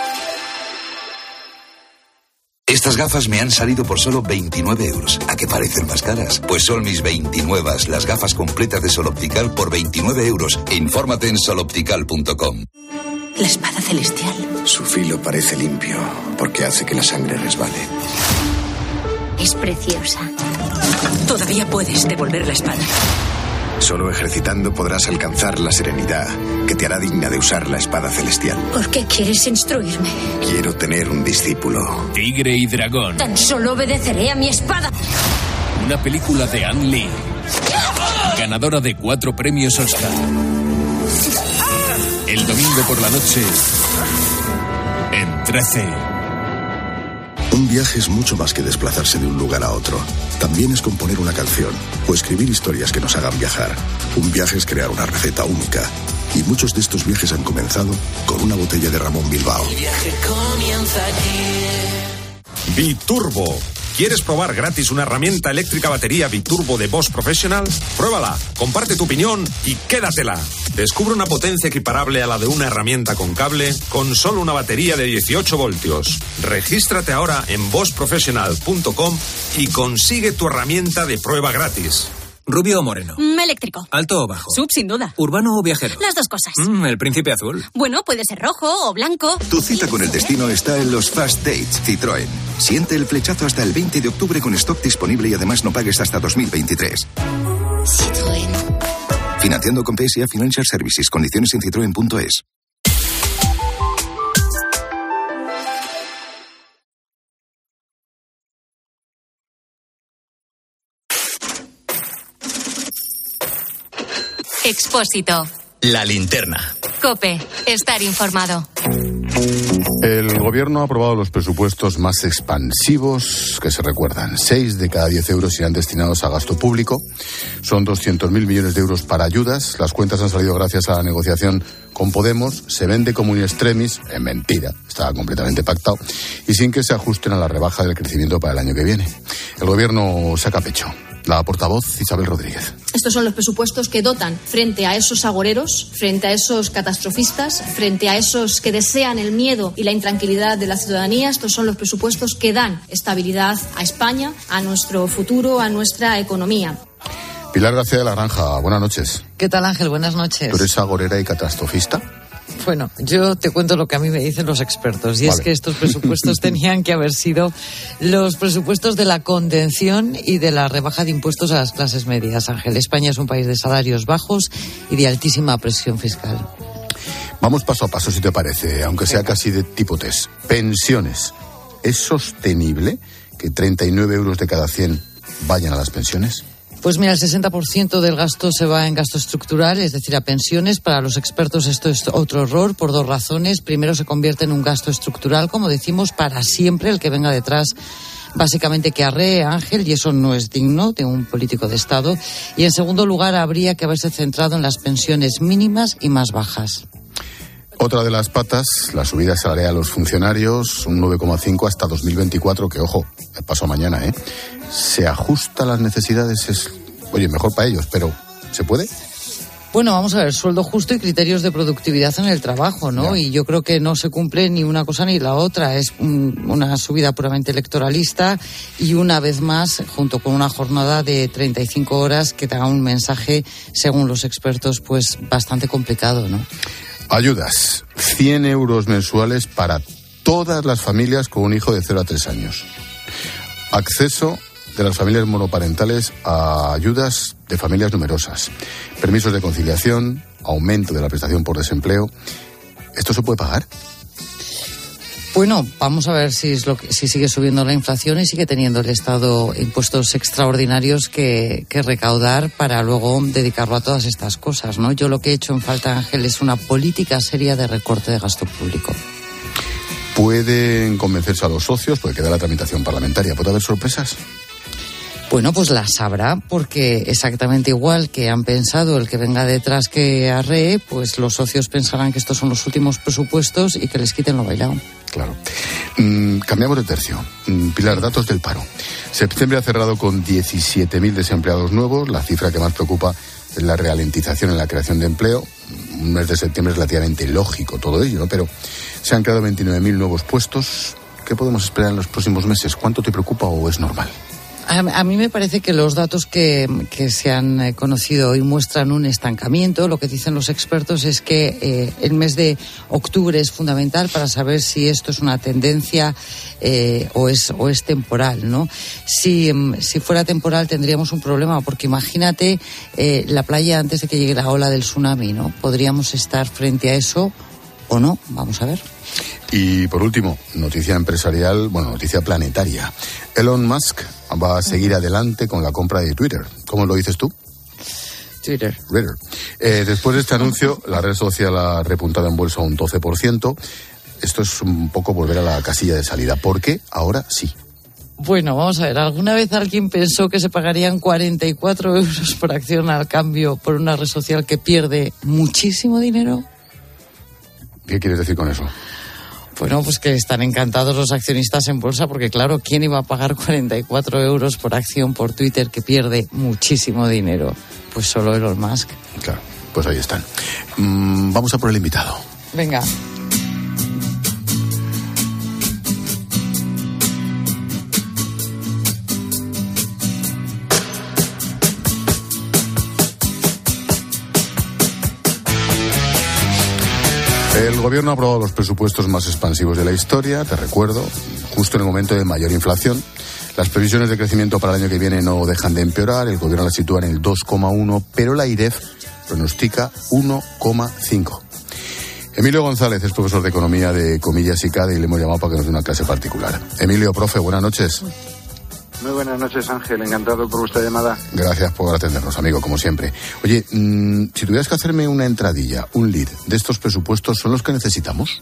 Estas gafas me han salido por solo 29 euros. ¿A qué parecen más caras? Pues son mis 29, las gafas completas de Sol Optical por 29 euros. Infórmate en soloptical.com. La espada celestial. Su filo parece limpio porque hace que la sangre resbale. Es preciosa. Todavía puedes devolver la espada. Solo ejercitando podrás alcanzar la serenidad que te hará digna de usar la espada celestial. ¿Por qué quieres instruirme? Quiero tener un discípulo. Tigre y dragón. Tan solo obedeceré a mi espada. Una película de Ang Lee. Ganadora de 4 premios Oscar. El domingo por la noche en 13. Un viaje es mucho más que desplazarse de un lugar a otro. También es componer una canción o escribir historias que nos hagan viajar. Un viaje es crear una receta única. Y muchos de estos viajes han comenzado con una botella de Ramón Bilbao. El viaje comienza aquí. Biturbo. ¿Quieres probar gratis una herramienta eléctrica batería Biturbo de Bosch Professional? Pruébala, comparte tu opinión y quédatela. Descubre una potencia equiparable a la de una herramienta con cable con solo una batería de 18 voltios. Regístrate ahora en boschprofessional.com y consigue tu herramienta de prueba gratis. ¿Rubio o moreno? Eléctrico. ¿Alto o bajo? Sub, sin duda. ¿Urbano o viajero? Las dos cosas. ¿El príncipe azul? Bueno, puede ser rojo o blanco. Tu cita con el destino está en los Fast Dates Citroën. Siente el flechazo hasta el 20 de octubre con stock disponible y además no pagues hasta 2023. Citroën. Financiando con PSA Financial Services. Condiciones en citroen.es. Expósito. La linterna. COPE. Estar informado. El gobierno ha aprobado los presupuestos más expansivos que se recuerdan. 6 de cada 10 euros irán destinados a gasto público. Son 200.000 millones de euros para ayudas. Las cuentas han salido gracias a la negociación con Podemos. Se vende como un extremis. Es mentira. Estaba completamente pactado. Y sin que se ajusten a la rebaja del crecimiento para el año que viene. El gobierno saca pecho. La portavoz Isabel Rodríguez. Estos son los presupuestos que dotan frente a esos agoreros, frente a esos catastrofistas, frente a esos que desean el miedo y la intranquilidad de la ciudadanía. Estos son los presupuestos que dan estabilidad a España, a nuestro futuro, a nuestra economía. Pilar García de la Granja, buenas noches. ¿Qué tal, Ángel? Buenas noches. ¿Tú eres agorera y catastrofista? Bueno, yo te cuento lo que a mí me dicen los expertos, y es que estos presupuestos tenían que haber sido los presupuestos de la contención y de la rebaja de impuestos a las clases medias, Ángel. España es un país de salarios bajos y de altísima presión fiscal. Vamos paso a paso, si te parece, aunque sea casi de tipo test. Pensiones. ¿Es sostenible que 39 euros de cada 100 vayan a las pensiones? Pues mira, el 60% del gasto se va en gasto estructural, es decir, a pensiones. Para los expertos esto es otro error por dos razones. Primero, se convierte en un gasto estructural, como decimos, para siempre. El que venga detrás básicamente que arree, Ángel, y eso no es digno de un político de Estado. Y en segundo lugar, habría que haberse centrado en las pensiones mínimas y más bajas. Otra de las patas, la subida salarial a los funcionarios, un 9,5 hasta 2024, que ojo, paso mañana, ¿eh? ¿Se ajusta a las necesidades? Oye, mejor para ellos, pero ¿se puede? Bueno, vamos a ver, sueldo justo y criterios de productividad en el trabajo, ¿no? Y yo creo que no se cumple ni una cosa ni la otra. Es una subida puramente electoralista y una vez más, junto con una jornada de 35 horas que da un mensaje, según los expertos, pues bastante complicado, ¿no? Ayudas, 100 euros mensuales para todas las familias con un hijo de 0 a 3 años. Acceso de las familias monoparentales a ayudas de familias numerosas. Permisos de conciliación, aumento de la prestación por desempleo. ¿Esto se puede pagar? Bueno, vamos a ver si sigue subiendo la inflación y sigue teniendo el Estado impuestos extraordinarios que recaudar para luego dedicarlo a todas estas cosas, ¿no? Yo lo que he hecho en falta, Ángel, es una política seria de recorte de gasto público. ¿Pueden convencerse a los socios? Puede quedar la tramitación parlamentaria. ¿Puede haber sorpresas? Bueno, pues las habrá, porque exactamente igual que han pensado el que venga detrás que arree, pues los socios pensarán que estos son los últimos presupuestos y que les quiten lo bailado. Claro. Cambiamos de tercio. Pilar, datos del paro. Septiembre ha cerrado con 17.000 desempleados nuevos. La cifra que más preocupa es la ralentización en la creación de empleo. Un mes de septiembre es relativamente lógico todo ello, ¿no? Pero se han creado 29.000 nuevos puestos. ¿Qué podemos esperar en los próximos meses? ¿Cuánto te preocupa o es normal? A mí me parece que los datos que se han conocido hoy muestran un estancamiento. Lo que dicen los expertos es que el mes de octubre es fundamental para saber si esto es una tendencia o es temporal, ¿no? Si fuera temporal tendríamos un problema, porque imagínate la playa antes de que llegue la ola del tsunami, ¿no? Podríamos estar frente a eso o no, vamos a ver. Y por último, noticia empresarial, noticia planetaria. Elon Musk va a seguir adelante con la compra de Twitter. ¿Cómo lo dices tú? Twitter. Después de este anuncio, la red social ha repuntado en bolsa un 12%. esto es un poco volver a la casilla de salida. ¿Por qué ahora sí? Bueno, vamos a ver, ¿alguna vez alguien pensó que se pagarían 44 euros por acción al cambio por una red social que pierde muchísimo dinero? ¿Qué quieres decir con eso? Bueno, pues que están encantados los accionistas en bolsa porque, claro, ¿quién iba a pagar 44 euros por acción por Twitter que pierde muchísimo dinero? Pues solo Elon Musk. Claro, pues ahí están. Vamos a por el invitado. Venga. El gobierno ha aprobado los presupuestos más expansivos de la historia, te recuerdo, justo en el momento de mayor inflación. Las previsiones de crecimiento para el año que viene no dejan de empeorar, el gobierno las sitúa en el 2,1, pero la IREF pronostica 1,5. Emilio González es profesor de Economía de Comillas y CADE y le hemos llamado para que nos dé una clase particular. Emilio, profe, buenas noches. Muy buenas noches, Ángel. Encantado por vuestra llamada. Gracias por atendernos, amigo, como siempre. Oye, si tuvieras que hacerme una entradilla, un lead de estos presupuestos, ¿son los que necesitamos?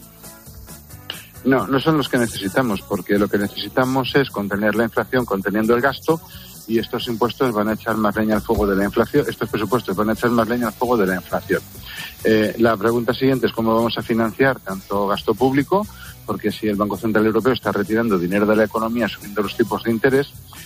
No, no son los que necesitamos, porque lo que necesitamos es contener la inflación conteniendo el gasto, y estos impuestos van a echar más leña al fuego de la inflación. Estos presupuestos van a echar más leña al fuego de la inflación. La pregunta siguiente es cómo vamos a financiar tanto gasto público, porque si el Banco Central Europeo está retirando dinero de la economía subiendo los tipos de interés,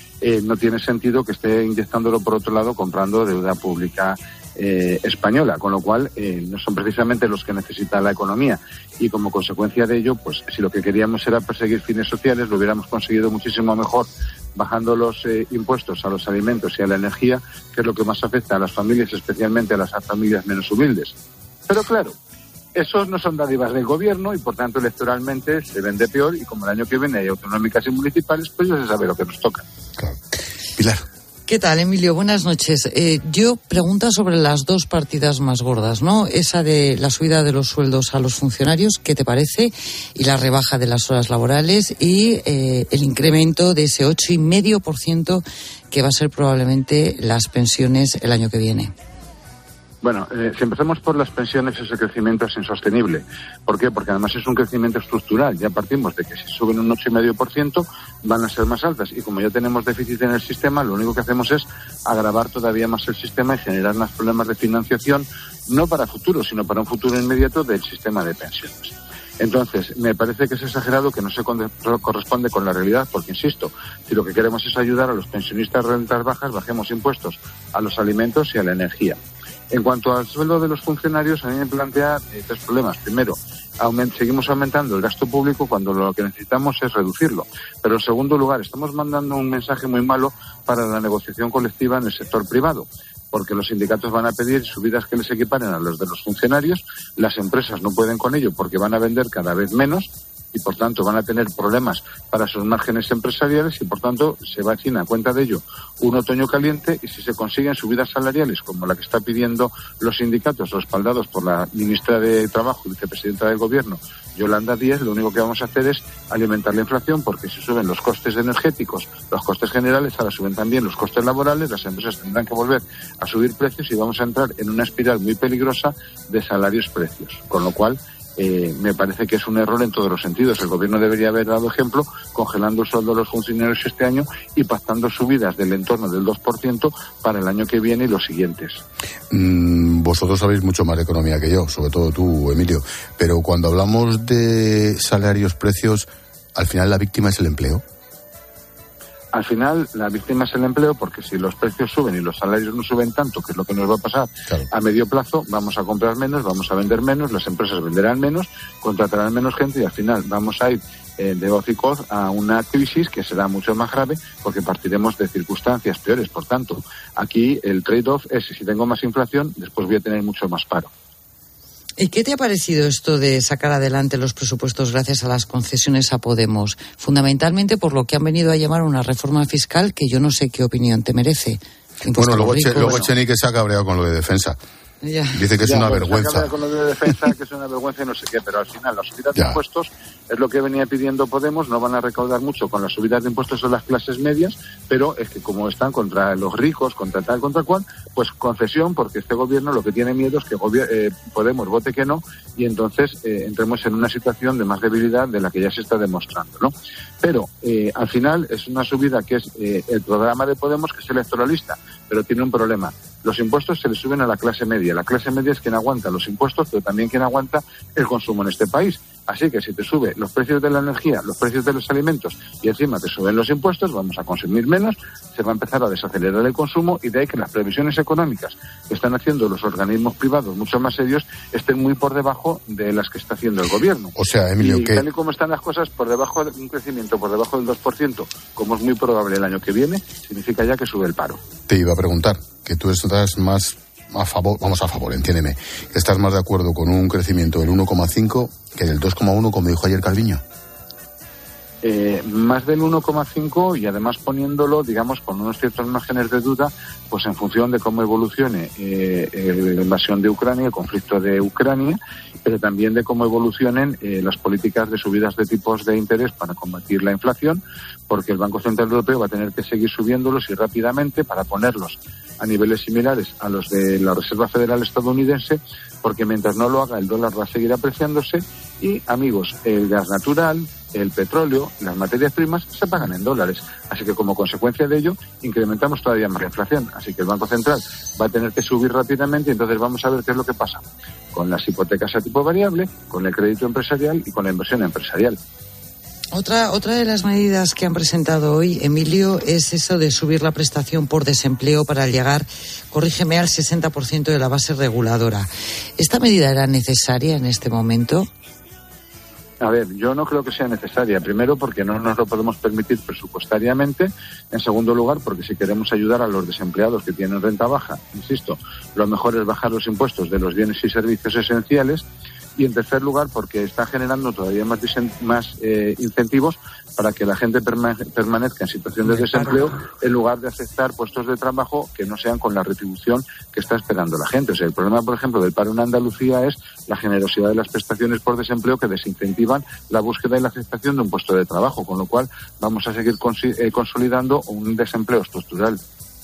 no tiene sentido que esté inyectándolo por otro lado comprando deuda pública española, con lo cual no son precisamente los que necesita la economía, y como consecuencia de ello, pues si lo que queríamos era perseguir fines sociales, lo hubiéramos conseguido muchísimo mejor bajando los impuestos a los alimentos y a la energía, que es lo que más afecta a las familias, especialmente a las familias menos humildes. Pero claro, esos no son dádivas del gobierno y por tanto electoralmente se vende peor, y como el año que viene hay autonómicas y municipales, pues ya se sabe lo que nos toca. Claro. Pilar. ¿Qué tal, Emilio? Buenas noches. Yo pregunto sobre las dos partidas más gordas, ¿no? Esa de la subida de los sueldos a los funcionarios, ¿qué te parece? Y la rebaja de las horas laborales y el incremento de ese 8,5% que va a ser probablemente las pensiones el año que viene. Bueno, si empezamos por las pensiones, ese crecimiento es insostenible. ¿Por qué? Porque además es un crecimiento estructural. Ya partimos de que si suben un 8,5% van a ser más altas. Y como ya tenemos déficit en el sistema, lo único que hacemos es agravar todavía más el sistema y generar más problemas de financiación, no para futuro, sino para un futuro inmediato del sistema de pensiones. Entonces, me parece que es exagerado, que no se corresponde con la realidad, porque, insisto, si lo que queremos es ayudar a los pensionistas de rentas bajas, bajemos impuestos a los alimentos y a la energía. En cuanto al sueldo de los funcionarios, a mí me plantea tres problemas. Primero, seguimos aumentando el gasto público cuando lo que necesitamos es reducirlo. Pero en segundo lugar, estamos mandando un mensaje muy malo para la negociación colectiva en el sector privado, porque los sindicatos van a pedir subidas que les equiparen a los de los funcionarios, las empresas no pueden con ello porque van a vender cada vez menos y por tanto van a tener problemas para sus márgenes empresariales, y por tanto se va a China a cuenta de ello un otoño caliente, y si se consiguen subidas salariales como la que está pidiendo los sindicatos, respaldados por la ministra de Trabajo y vicepresidenta del Gobierno, Yolanda Díaz, lo único que vamos a hacer es alimentar la inflación, porque si suben los costes energéticos, los costes generales, ahora suben también los costes laborales, las empresas tendrán que volver a subir precios y vamos a entrar en una espiral muy peligrosa de salarios-precios, con lo cual me parece que es un error en todos los sentidos. El gobierno debería haber dado ejemplo congelando el sueldo de los funcionarios este año y pactando subidas del entorno del 2% para el año que viene y los siguientes. Vosotros sabéis mucho más de economía que yo, sobre todo tú, Emilio, pero cuando hablamos de salarios, precios, al final la víctima es el empleo. Al final, la víctima es el empleo, porque si los precios suben y los salarios no suben tanto, que es lo que nos va a pasar a medio plazo, vamos a comprar menos, vamos a vender menos, las empresas venderán menos, contratarán menos gente y al final vamos a ir de voz y coz a una crisis que será mucho más grave, porque partiremos de circunstancias peores. Por tanto, aquí el trade-off es: si tengo más inflación, después voy a tener mucho más paro. ¿Y qué te ha parecido esto de sacar adelante los presupuestos gracias a las concesiones a Podemos? Fundamentalmente por lo que han venido a llamar una reforma fiscal que yo no sé qué opinión te merece. Bueno, luego Echenique se ha cabreado con lo de defensa. Dice que es una vergüenza. Con lo de defensa, que es una vergüenza y no sé qué, pero al final las subidas de impuestos es lo que venía pidiendo Podemos. No van a recaudar mucho con las subidas de impuestos en las clases medias, pero es que como están contra los ricos, contra tal, contra cual, pues concesión, porque este gobierno lo que tiene miedo es que Podemos vote que no y entonces entremos en una situación de más debilidad de la que ya se está demostrando, ¿no? Pero al final es una subida que es el programa de Podemos, que es electoralista, pero tiene un problema. Los impuestos se le suben a la clase media. La clase media es quien aguanta los impuestos, pero también quien aguanta el consumo en este país. Así que si te sube los precios de la energía, los precios de los alimentos y encima te suben los impuestos, vamos a consumir menos, se va a empezar a desacelerar el consumo y de ahí que las previsiones económicas que están haciendo los organismos privados, mucho más serios, estén muy por debajo de las que está haciendo el gobierno. O sea, Emilio, y tal y como están las cosas, por debajo de un crecimiento por debajo del 2%, como es muy probable el año que viene, significa ya que sube el paro. Te iba a preguntar, que tú estás más a favor, entiéndeme, que estás más de acuerdo con un crecimiento del 1,5 que del 2,1, como dijo ayer Calviño. Más del 1,5 y además poniéndolo, digamos, con unos ciertos márgenes de duda, pues en función de cómo evolucione la invasión de Ucrania, el conflicto de Ucrania, pero también de cómo evolucionen las políticas de subidas de tipos de interés para combatir la inflación, porque el Banco Central Europeo va a tener que seguir subiéndolos y rápidamente para ponerlos a niveles similares a los de la Reserva Federal estadounidense, porque mientras no lo haga el dólar va a seguir apreciándose y, amigos, el gas natural, el petróleo, las materias primas se pagan en dólares. Así que como consecuencia de ello incrementamos todavía más la inflación. Así que el Banco Central va a tener que subir rápidamente y entonces vamos a ver qué es lo que pasa con las hipotecas a tipo variable, con el crédito empresarial y con la inversión empresarial. Otra de las medidas que han presentado hoy, Emilio, es eso de subir la prestación por desempleo para llegar, corrígeme, al 60% de la base reguladora. ¿Esta medida era necesaria en este momento? A ver, yo no creo que sea necesaria. Primero, porque no nos lo podemos permitir presupuestariamente. En segundo lugar, porque si queremos ayudar a los desempleados que tienen renta baja, insisto, lo mejor es bajar los impuestos de los bienes y servicios esenciales. Y en tercer lugar, porque está generando todavía más incentivos para que la gente permanezca en situación de desempleo en lugar de aceptar puestos de trabajo que no sean con la retribución que está esperando la gente. O sea, el problema, por ejemplo, del paro en Andalucía es la generosidad de las prestaciones por desempleo que desincentivan la búsqueda y la aceptación de un puesto de trabajo, con lo cual vamos a seguir consolidando un desempleo estructural.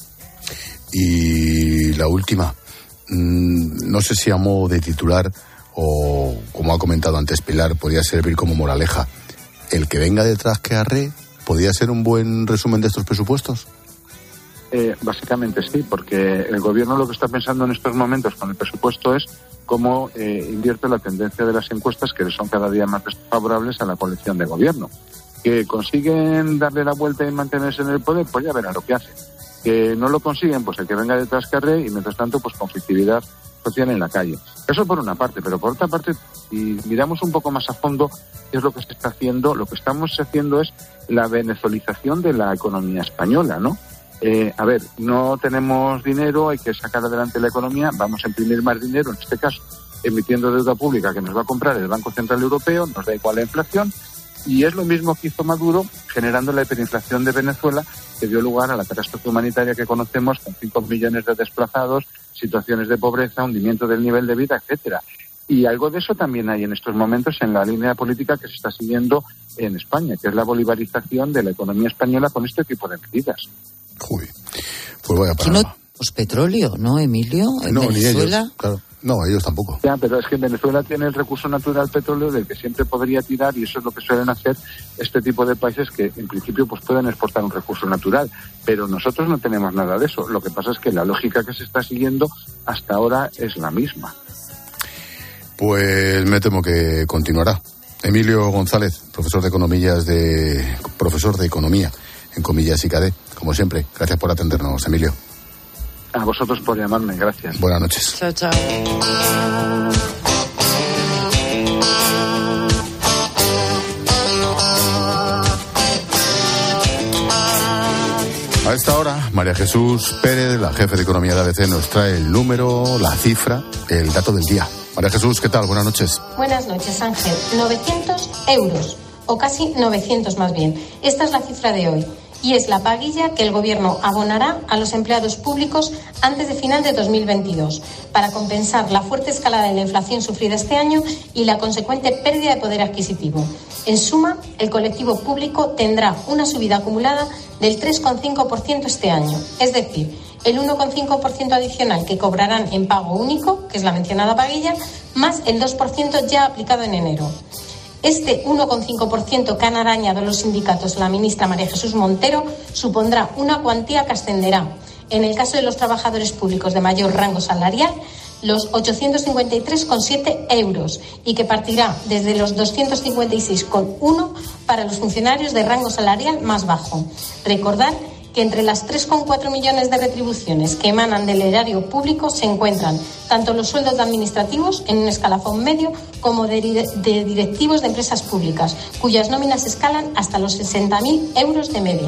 Y la última, no sé si a modo de titular o, como ha comentado antes Pilar, podría servir como moraleja. ¿El que venga detrás que arree podría ser un buen resumen de estos presupuestos? Básicamente sí, porque el gobierno lo que está pensando en estos momentos con el presupuesto es cómo invierte la tendencia de las encuestas, que son cada día más desfavorables a la coalición de gobierno. Que consiguen darle la vuelta y mantenerse en el poder, pues ya verán lo que hacen. Que no lo consiguen, pues el que venga detrás que arree, y mientras tanto, pues conflictividad social en la calle. Eso por una parte, pero por otra parte, si miramos un poco más a fondo qué es lo que se está haciendo, lo que estamos haciendo es la venezuelización de la economía española, ¿no? A ver, no tenemos dinero, hay que sacar adelante la economía, vamos a imprimir más dinero, en este caso, emitiendo deuda pública que nos va a comprar el Banco Central Europeo, nos da igual la inflación, y es lo mismo que hizo Maduro, generando la hiperinflación de Venezuela, que dio lugar a la catástrofe humanitaria que conocemos, con 5 millones de desplazados, situaciones de pobreza, hundimiento del nivel de vida, etcétera. Y algo de eso también hay en estos momentos en la línea política que se está siguiendo en España, que es la bolivarización de la economía española con este tipo de medidas. Uy, pues vaya parada. Pues petróleo, ¿no, Emilio? ¿En Venezuela? Ellos, claro. No, ellos tampoco. Ya, pero es que Venezuela tiene el recurso natural petróleo del que siempre podría tirar, y eso es lo que suelen hacer este tipo de países que en principio pues pueden exportar un recurso natural, pero nosotros no tenemos nada de eso. Lo que pasa es que la lógica que se está siguiendo hasta ahora es la misma. Pues me temo que continuará. Emilio González, profesor de Economía en Comillas ICADE. Como siempre, gracias por atendernos, Emilio. A vosotros por llamarme, gracias. Buenas noches. Chao, chao. A esta hora, María Jesús Pérez, la jefe de Economía de ABC, nos trae el número, la cifra, el dato del día. María Jesús, ¿qué tal? Buenas noches. Buenas noches, Ángel. 900 euros, o casi 900 más bien. Esta es la cifra de hoy. y es la paguilla que el Gobierno abonará a los empleados públicos antes de final de 2022, para compensar la fuerte escalada de la inflación sufrida este año y la consecuente pérdida de poder adquisitivo. En suma, el colectivo público tendrá una subida acumulada del 3,5% este año, es decir, el 1,5% adicional que cobrarán en pago único, que es la mencionada paguilla, más el 2% ya aplicado en enero. Este 1,5% que han arañado los sindicatos la ministra María Jesús Montero supondrá una cuantía que ascenderá, en el caso de los trabajadores públicos de mayor rango salarial, los 853,7 euros y que partirá desde los 256,1 para los funcionarios de rango salarial más bajo. Recordar que entre las 3,4 millones de retribuciones que emanan del erario público se encuentran tanto los sueldos de administrativos en un escalafón medio como de directivos de empresas públicas, cuyas nóminas escalan hasta los 60.000 euros de media.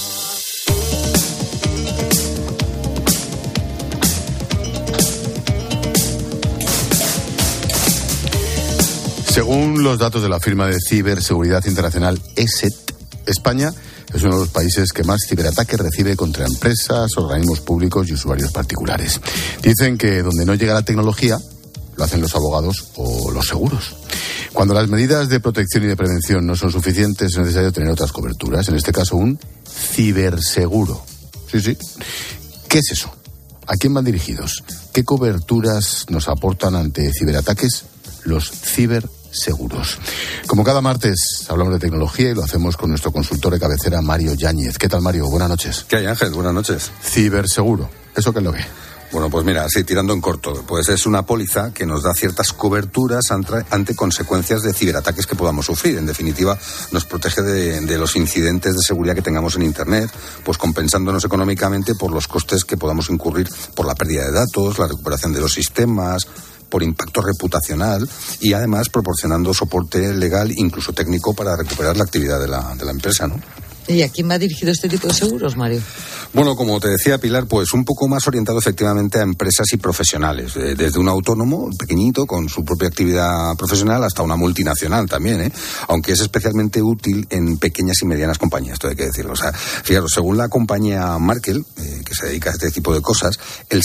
Según los datos de la firma de ciberseguridad internacional ESET, España es uno de los países que más ciberataques recibe contra empresas, organismos públicos y usuarios particulares. Dicen que donde no llega la tecnología, lo hacen los abogados o los seguros. Cuando las medidas de protección y de prevención no son suficientes, es necesario tener otras coberturas, en este caso un ciberseguro. Sí. ¿Qué es eso? ¿A quién van dirigidos? ¿Qué coberturas nos aportan ante ciberataques los ciberseguros? Como cada martes hablamos de tecnología y lo hacemos con nuestro consultor de cabecera, Mario Yáñez. ¿Qué tal, Mario? Buenas noches. ¿Qué hay, Ángel? Buenas noches. Ciberseguro, ¿eso qué es lo que? Bueno, pues mira, sí, tirando en corto, pues es una póliza que nos da ciertas coberturas ante consecuencias de ciberataques que podamos sufrir. En definitiva, nos protege de los incidentes de seguridad que tengamos en Internet, pues compensándonos económicamente por los costes que podamos incurrir por la pérdida de datos, la recuperación de los sistemas, por impacto reputacional y además proporcionando soporte legal, incluso técnico, para recuperar la actividad de la empresa, ¿no? ¿Y a quién va dirigido este tipo de seguros, Mario? Bueno, como te decía, Pilar, pues un poco más orientado efectivamente a empresas y profesionales, desde un autónomo pequeñito con su propia actividad profesional hasta una multinacional también, aunque es especialmente útil en pequeñas y medianas compañías, esto hay que decirlo. O sea, fijaros, según la compañía Markel, que se dedica a este tipo de cosas, el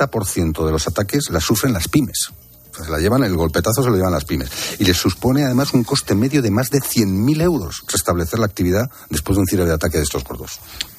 70% de los ataques las sufren las pymes. O sea, se la llevan, el golpetazo se lo llevan las pymes. Y les supone además un coste medio de más de 100.000 euros restablecer la actividad después de un ciberataque de estos gordos.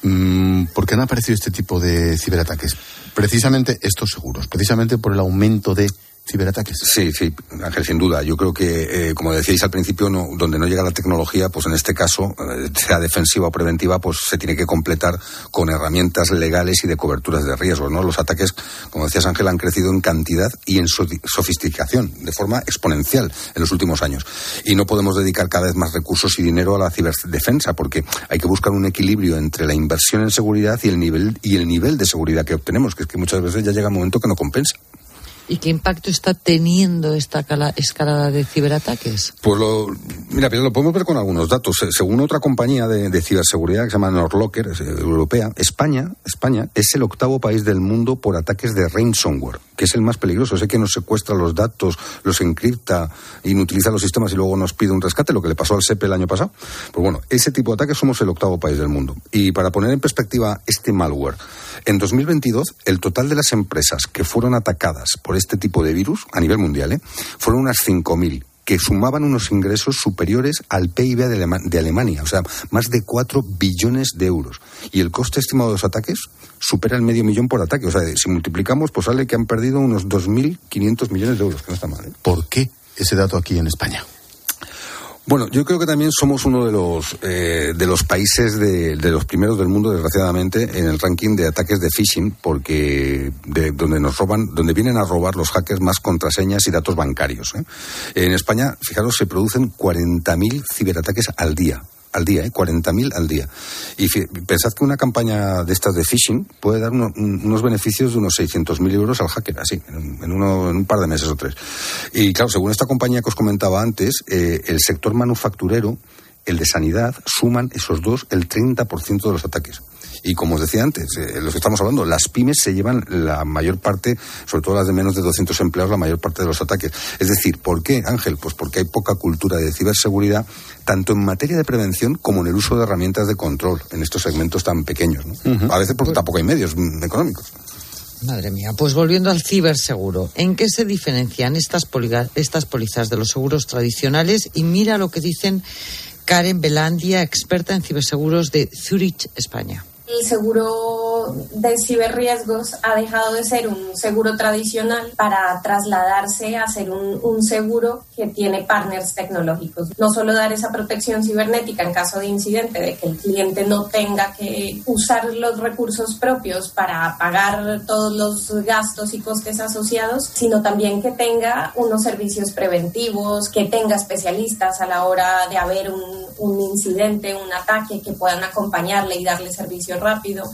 ¿Por qué han aparecido este tipo de ciberataques? Precisamente estos seguros, precisamente por el aumento de ciberataques. Sí, Ángel, sin duda. Yo creo que, como decíais al principio, donde no llega la tecnología, pues en este caso, sea defensiva o preventiva, pues se tiene que completar con herramientas legales y de coberturas de riesgos, ¿no? Los ataques, como decías, Ángel, han crecido en cantidad y en sofisticación, de forma exponencial en los últimos años. Y no podemos dedicar cada vez más recursos y dinero a la ciberdefensa, porque hay que buscar un equilibrio entre la inversión en seguridad y el nivel de seguridad que obtenemos, que es que muchas veces ya llega un momento que no compensa. ¿Y qué impacto está teniendo esta escalada de ciberataques? Pues mira, lo podemos ver con algunos datos. Según otra compañía de ciberseguridad que se llama Norlocker, es europea, España es el 8º país del mundo por ataques de ransomware, que es el más peligroso. Ese que nos secuestra los datos, los encripta, inutiliza los sistemas y luego nos pide un rescate, lo que le pasó al SEPE el año pasado. Pues bueno, ese tipo de ataques somos el 8º país del mundo. Y para poner en perspectiva este malware, en 2022 el total de las empresas que fueron atacadas por este tipo de virus a nivel mundial fueron unas 5.000, que sumaban unos ingresos superiores al PIB de Alemania, o sea, más de 4 billones de euros. Y el coste estimado de los ataques supera el $500.000 por ataque. O sea, si multiplicamos, pues sale que han perdido unos 2.500 millones de euros, que no está mal. ¿Por qué ese dato aquí en España? Bueno, yo creo que también somos uno de los países de los primeros del mundo, desgraciadamente, en el ranking de ataques de phishing, porque donde vienen a robar los hackers más contraseñas y datos bancarios. En España, fijaros, se producen 40.000 ciberataques al día, 40.000 al día. Y pensad que una campaña de estas de phishing puede dar unos beneficios de unos 600.000 euros al hacker, así, en un par de meses o 3. Y claro, según esta compañía que os comentaba antes, el sector manufacturero, el de sanidad, suman esos dos el 30% de los ataques. Y como os decía antes, los que estamos hablando, las pymes se llevan la mayor parte, sobre todo las de menos de 200 empleados, la mayor parte de los ataques. Es decir, ¿por qué, Ángel? Pues porque hay poca cultura de ciberseguridad, tanto en materia de prevención como en el uso de herramientas de control en estos segmentos tan pequeños, ¿no? A veces porque tampoco hay medios económicos. Madre mía, pues volviendo al ciberseguro, ¿en qué se diferencian estas pólizas de los seguros tradicionales? Y mira lo que dicen Karen Belandia, experta en ciberseguros de Zurich, España. El seguro de ciberriesgos ha dejado de ser un seguro tradicional para trasladarse a ser un seguro que tiene partners tecnológicos. No solo dar esa protección cibernética en caso de incidente, de que el cliente no tenga que usar los recursos propios para pagar todos los gastos y costes asociados, sino también que tenga unos servicios preventivos, que tenga especialistas a la hora de haber un incidente, un ataque, que puedan acompañarle y darle servicio rápido.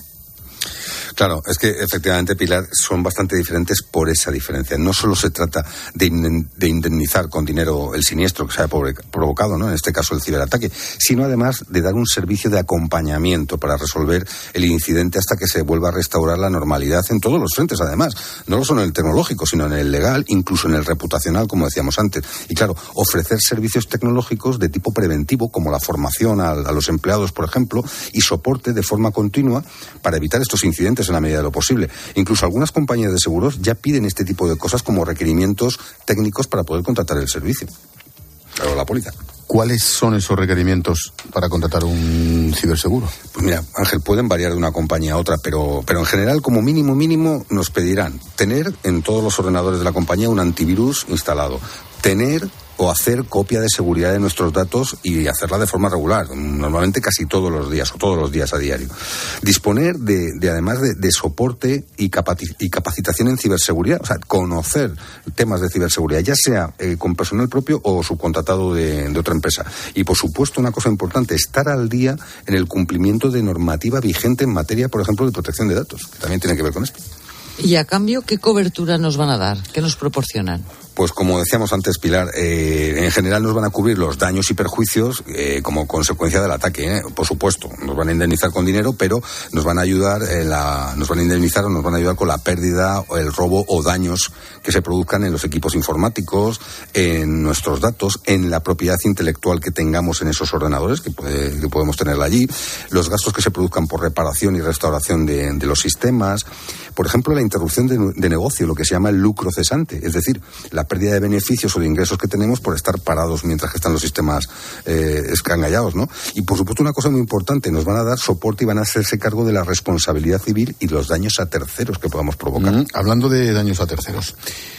Claro, es que efectivamente, Pilar, son bastante diferentes por esa diferencia. No solo se trata de indemnizar con dinero el siniestro que se haya provocado, ¿no? En este caso el ciberataque, sino además de dar un servicio de acompañamiento para resolver el incidente hasta que se vuelva a restaurar la normalidad en todos los frentes, además. No solo en el tecnológico, sino en el legal, incluso en el reputacional, como decíamos antes. Y claro, ofrecer servicios tecnológicos de tipo preventivo, como la formación a los empleados, por ejemplo, y soporte de forma continua para evitar estos incidentes en la medida de lo posible. Incluso algunas compañías de seguros ya piden este tipo de cosas como requerimientos técnicos para poder contratar el servicio. Claro, la póliza. ¿Cuáles son esos requerimientos para contratar un ciberseguro? Pues mira, Ángel, pueden variar de una compañía a otra, pero en general, como mínimo, nos pedirán tener en todos los ordenadores de la compañía un antivirus instalado, tener o hacer copia de seguridad de nuestros datos y hacerla de forma regular, normalmente casi todos los días o todos los días a diario. Disponer además de soporte y capacitación en ciberseguridad, o sea, conocer temas de ciberseguridad, ya sea con personal propio o subcontratado de otra empresa. Y por supuesto, una cosa importante, estar al día en el cumplimiento de normativa vigente en materia, por ejemplo, de protección de datos, que también tiene que ver con esto. Y a cambio, ¿qué cobertura nos van a dar? ¿Qué nos proporcionan? Pues como decíamos antes, Pilar, en general nos van a cubrir los daños y perjuicios como consecuencia del ataque. Por supuesto, nos van a indemnizar con dinero, pero nos van a ayudar nos van a indemnizar o nos van a ayudar con la pérdida o el robo o daños que se produzcan en los equipos informáticos, en nuestros datos, en la propiedad intelectual que tengamos en esos ordenadores, que podemos tenerla allí, los gastos que se produzcan por reparación y restauración de los sistemas, por ejemplo, la interrupción de negocio, lo que se llama el lucro cesante, es decir, la pérdida de beneficios o de ingresos que tenemos por estar parados mientras que están los sistemas escangallados, ¿no? Y por supuesto, una cosa muy importante, nos van a dar soporte y van a hacerse cargo de la responsabilidad civil y los daños a terceros que podamos provocar. Hablando de daños a terceros,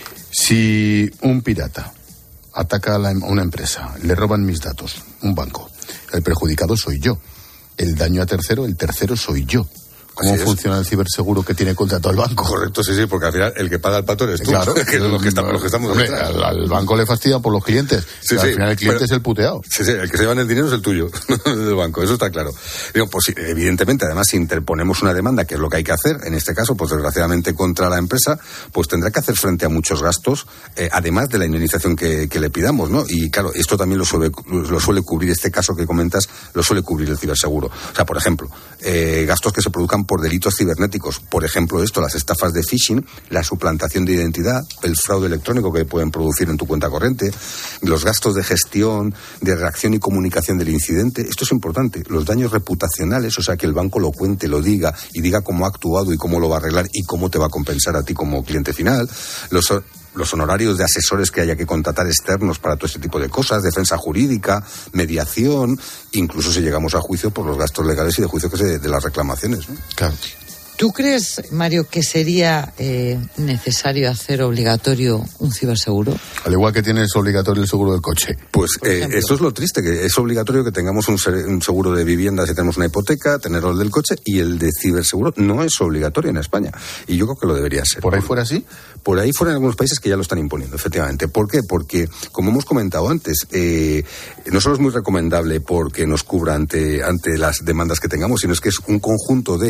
si un pirata ataca a una empresa, le roban mis datos, un banco, el perjudicado soy yo, el daño a tercero, el tercero soy yo. ¿Cómo funciona el ciberseguro que tiene contratado el banco? Correcto, sí, porque al final el que paga el pato eres tú. Claro, que es lo que estamos al banco le fastidian por los clientes. Sí, al final el cliente es el puteado. Sí, el que se lleva el dinero es el tuyo, no el del banco, eso está claro. Digo, pues sí, evidentemente, además, si interponemos una demanda, que es lo que hay que hacer, en este caso, pues desgraciadamente contra la empresa, pues tendrá que hacer frente a muchos gastos, además de la indemnización que le pidamos, ¿no? Y claro, esto también lo suele cubrir, este caso que comentas, lo suele cubrir el ciberseguro. O sea, por ejemplo, gastos que se produzcan por delitos cibernéticos, por ejemplo las estafas de phishing, la suplantación de identidad, el fraude electrónico que pueden producir en tu cuenta corriente, los gastos de gestión, de reacción y comunicación del incidente. Esto es importante, los daños reputacionales, o sea, que el banco lo cuente, lo diga y diga cómo ha actuado y cómo lo va a arreglar y cómo te va a compensar a ti como cliente final, los honorarios de asesores que haya que contratar externos para todo este tipo de cosas, defensa jurídica, mediación, incluso si llegamos a juicio por los gastos legales y de juicio de las reclamaciones, ¿no? Claro. ¿Tú crees, Mario, que sería necesario hacer obligatorio un ciberseguro? Al igual que tienes obligatorio el seguro del coche. Pues esto es lo triste, que es obligatorio que tengamos un seguro de vivienda si tenemos una hipoteca, tener el del coche, y el de ciberseguro no es obligatorio en España. Y yo creo que lo debería ser. ¿Por ahí fuera sí? Por ahí fuera en algunos países que ya lo están imponiendo, efectivamente. ¿Por qué? Porque, como hemos comentado antes, no solo es muy recomendable porque nos cubra ante las demandas que tengamos, sino es que es un conjunto de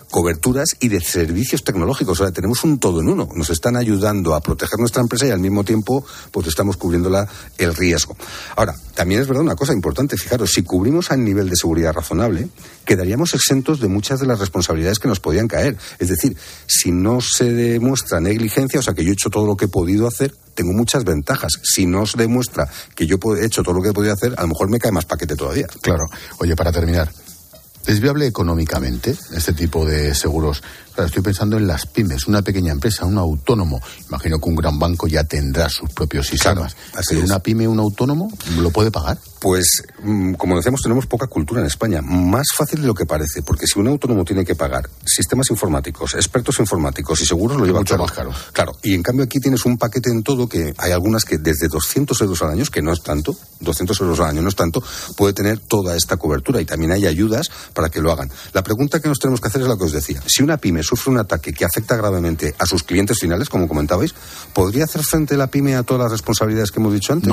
coberturas y de servicios tecnológicos. O sea, tenemos un todo en uno. Nos están ayudando a proteger nuestra empresa y al mismo tiempo pues estamos cubriéndola el riesgo. Ahora, también es verdad una cosa importante. Fijaros, si cubrimos a nivel de seguridad razonable, quedaríamos exentos de muchas de las responsabilidades que nos podían caer. Es decir, si no se demuestra negligencia, o sea, que yo he hecho todo lo que he podido hacer, tengo muchas ventajas. Si no se demuestra que yo he hecho todo lo que he podido hacer, a lo mejor me cae más paquete todavía. Claro. Oye, para terminar, ¿es viable económicamente este tipo de seguros? Claro, estoy pensando en las pymes, una pequeña empresa, un autónomo. Imagino que un gran banco ya tendrá sus propios sistemas. Claro, ¿Pero una pyme, un autónomo, lo puede pagar? Pues, como decíamos, tenemos poca cultura en España. Más fácil de lo que parece, porque si un autónomo tiene que pagar sistemas informáticos, expertos informáticos y seguros, lo lleva mucho más caro. Claro, y en cambio aquí tienes un paquete en todo que hay algunas que desde 200 euros al año, que no es tanto, 200 euros al año no es tanto, puede tener toda esta cobertura y también hay ayudas para que lo hagan. La pregunta que nos tenemos que hacer es la que os decía. Si una pyme sufre un ataque que afecta gravemente a sus clientes finales, como comentabais, ¿podría hacer frente la pyme a todas las responsabilidades que hemos dicho antes? No.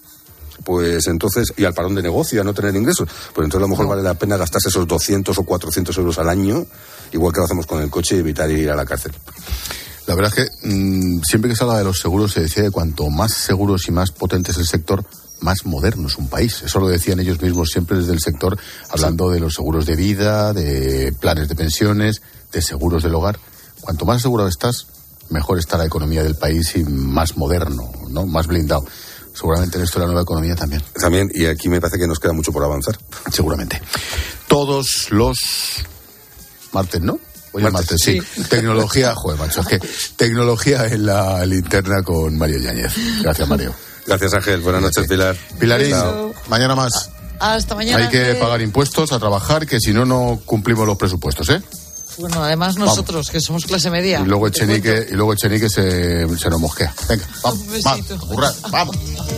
Pues entonces, y al parón de negocio, a no tener ingresos, pues entonces a lo mejor vale la pena gastarse esos 200 o 400 euros al año, igual que lo hacemos con el coche, y evitar ir a la cárcel. La verdad es que siempre que se habla de los seguros se decía que cuanto más seguros y más potente es el sector, más moderno es un país. Eso lo decían ellos mismos siempre desde el sector, hablando de los seguros de vida, de planes de pensiones, de seguros del hogar. Cuanto más asegurado estás, mejor está la economía del país y más moderno, ¿no? Más blindado. Seguramente en esto de la nueva economía también. También, y aquí me parece que nos queda mucho por avanzar. Seguramente. Todos los martes, ¿no? Hoy es martes, sí. Tecnología, joder, macho, es que tecnología en la linterna con Mario Yáñez. Gracias, Mario. Gracias, Ángel. Buenas noches, Pilar. Pilarín, mañana más. Hasta mañana. Hay que pagar impuestos, a trabajar, que si no, no cumplimos los presupuestos, ¿eh? Bueno, además nosotros, que somos clase media. Y luego Echenique se nos mosquea. Venga, vamos, vamos.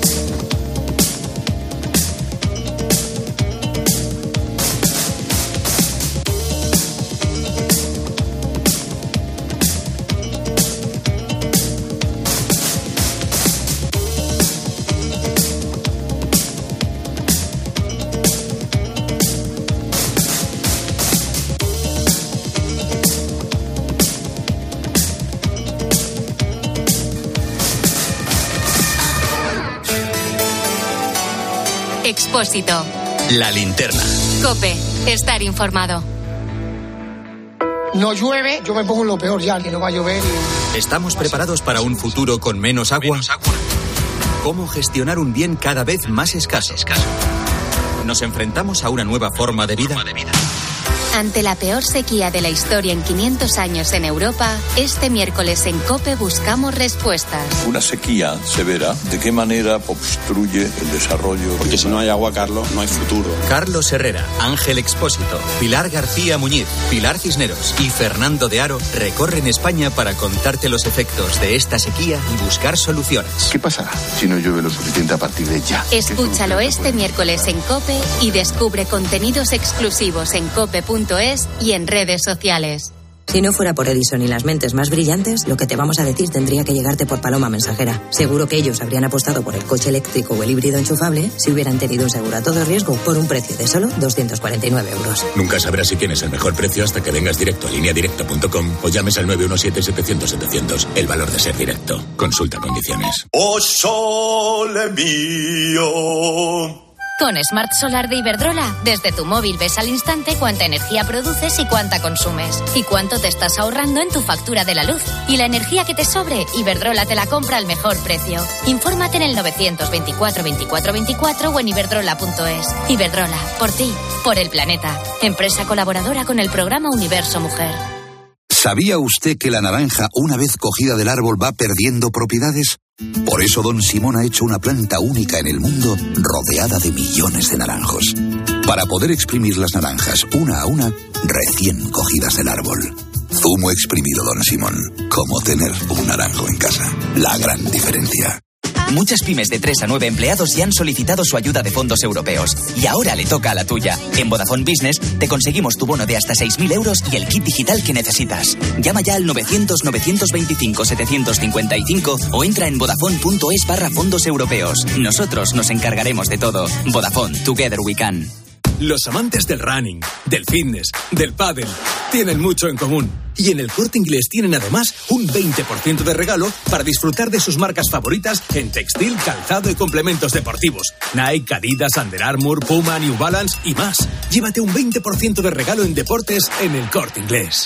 Expósito. La linterna. COPE. Estar informado. No llueve, yo me pongo en lo peor ya, que no va a llover. ¿Estamos preparados para un futuro con menos agua? ¿Cómo gestionar un bien cada vez más escaso? ¿Nos enfrentamos a una nueva forma de vida? Ante la peor sequía de la historia en 500 años en Europa, este miércoles en COPE buscamos respuestas. Una sequía severa, ¿de qué manera obstruye el desarrollo? Porque si no hay agua, Carlos, no hay futuro. Carlos Herrera, Ángel Expósito, Pilar García Muñiz, Pilar Cisneros y Fernando de Aro recorren España para contarte los efectos de esta sequía y buscar soluciones. ¿Qué pasará si no llueve lo suficiente a partir de ya? Escúchalo este miércoles en COPE y descubre contenidos exclusivos en cope.es y en redes sociales. Si no fuera por Edison y las mentes más brillantes, lo que te vamos a decir tendría que llegarte por paloma mensajera. Seguro que ellos habrían apostado por el coche eléctrico o el híbrido enchufable si hubieran tenido un seguro a todo riesgo por un precio de solo 249 euros. Nunca sabrás si tienes el mejor precio hasta que vengas directo a lineadirecta.com o llames al 917-700-700. El valor de ser directo. Consulta condiciones. ¡Oh, sole mío! Con Smart Solar de Iberdrola, desde tu móvil ves al instante cuánta energía produces y cuánta consumes. Y cuánto te estás ahorrando en tu factura de la luz. Y la energía que te sobre, Iberdrola te la compra al mejor precio. Infórmate en el 924 24 24 o en iberdrola.es. Iberdrola, por ti, por el planeta. Empresa colaboradora con el programa Universo Mujer. ¿Sabía usted que la naranja, una vez cogida del árbol, va perdiendo propiedades? Por eso Don Simón ha hecho una planta única en el mundo, rodeada de millones de naranjos. Para poder exprimir las naranjas una a una, recién cogidas del árbol. Zumo exprimido Don Simón. Como tener un naranjo en casa. La gran diferencia. Muchas pymes de 3 a 9 empleados ya han solicitado su ayuda de fondos europeos. Y ahora le toca a la tuya. En Vodafone Business te conseguimos tu bono de hasta 6.000 euros y el kit digital que necesitas. Llama ya al 900-925-755 o entra en vodafone.es/fondos europeos. Nosotros nos encargaremos de todo. Vodafone, Together We Can. Los amantes del running, del fitness, del pádel, tienen mucho en común. Y en el Corte Inglés tienen además un 20% de regalo para disfrutar de sus marcas favoritas en textil, calzado y complementos deportivos. Nike, Adidas, Under Armour, Puma, New Balance y más. Llévate un 20% de regalo en deportes en el Corte Inglés.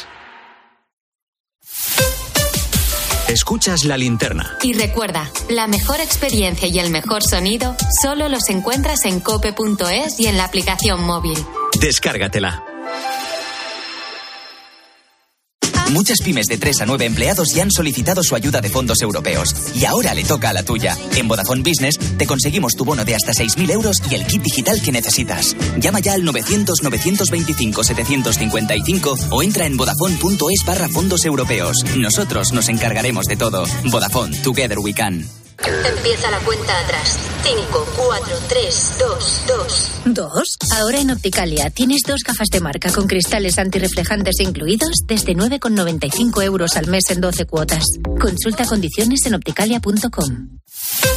Escuchas La Linterna. Y recuerda, la mejor experiencia y el mejor sonido solo los encuentras en cope.es y en la aplicación móvil. Descárgatela. Muchas pymes de 3 a 9 empleados ya han solicitado su ayuda de fondos europeos. Y ahora le toca a la tuya. En Vodafone Business te conseguimos tu bono de hasta 6.000 euros y el kit digital que necesitas. Llama ya al 900-925-755 o entra en vodafone.es/fondos europeos. Nosotros nos encargaremos de todo. Vodafone, together we can. Empieza la cuenta atrás. 5, 4, 3, 2, 2. ¿2? Ahora en Opticalia tienes 2 gafas de marca con cristales antirreflejantes incluidos desde 9,95 euros al mes en 12 cuotas. Consulta condiciones en opticalia.com.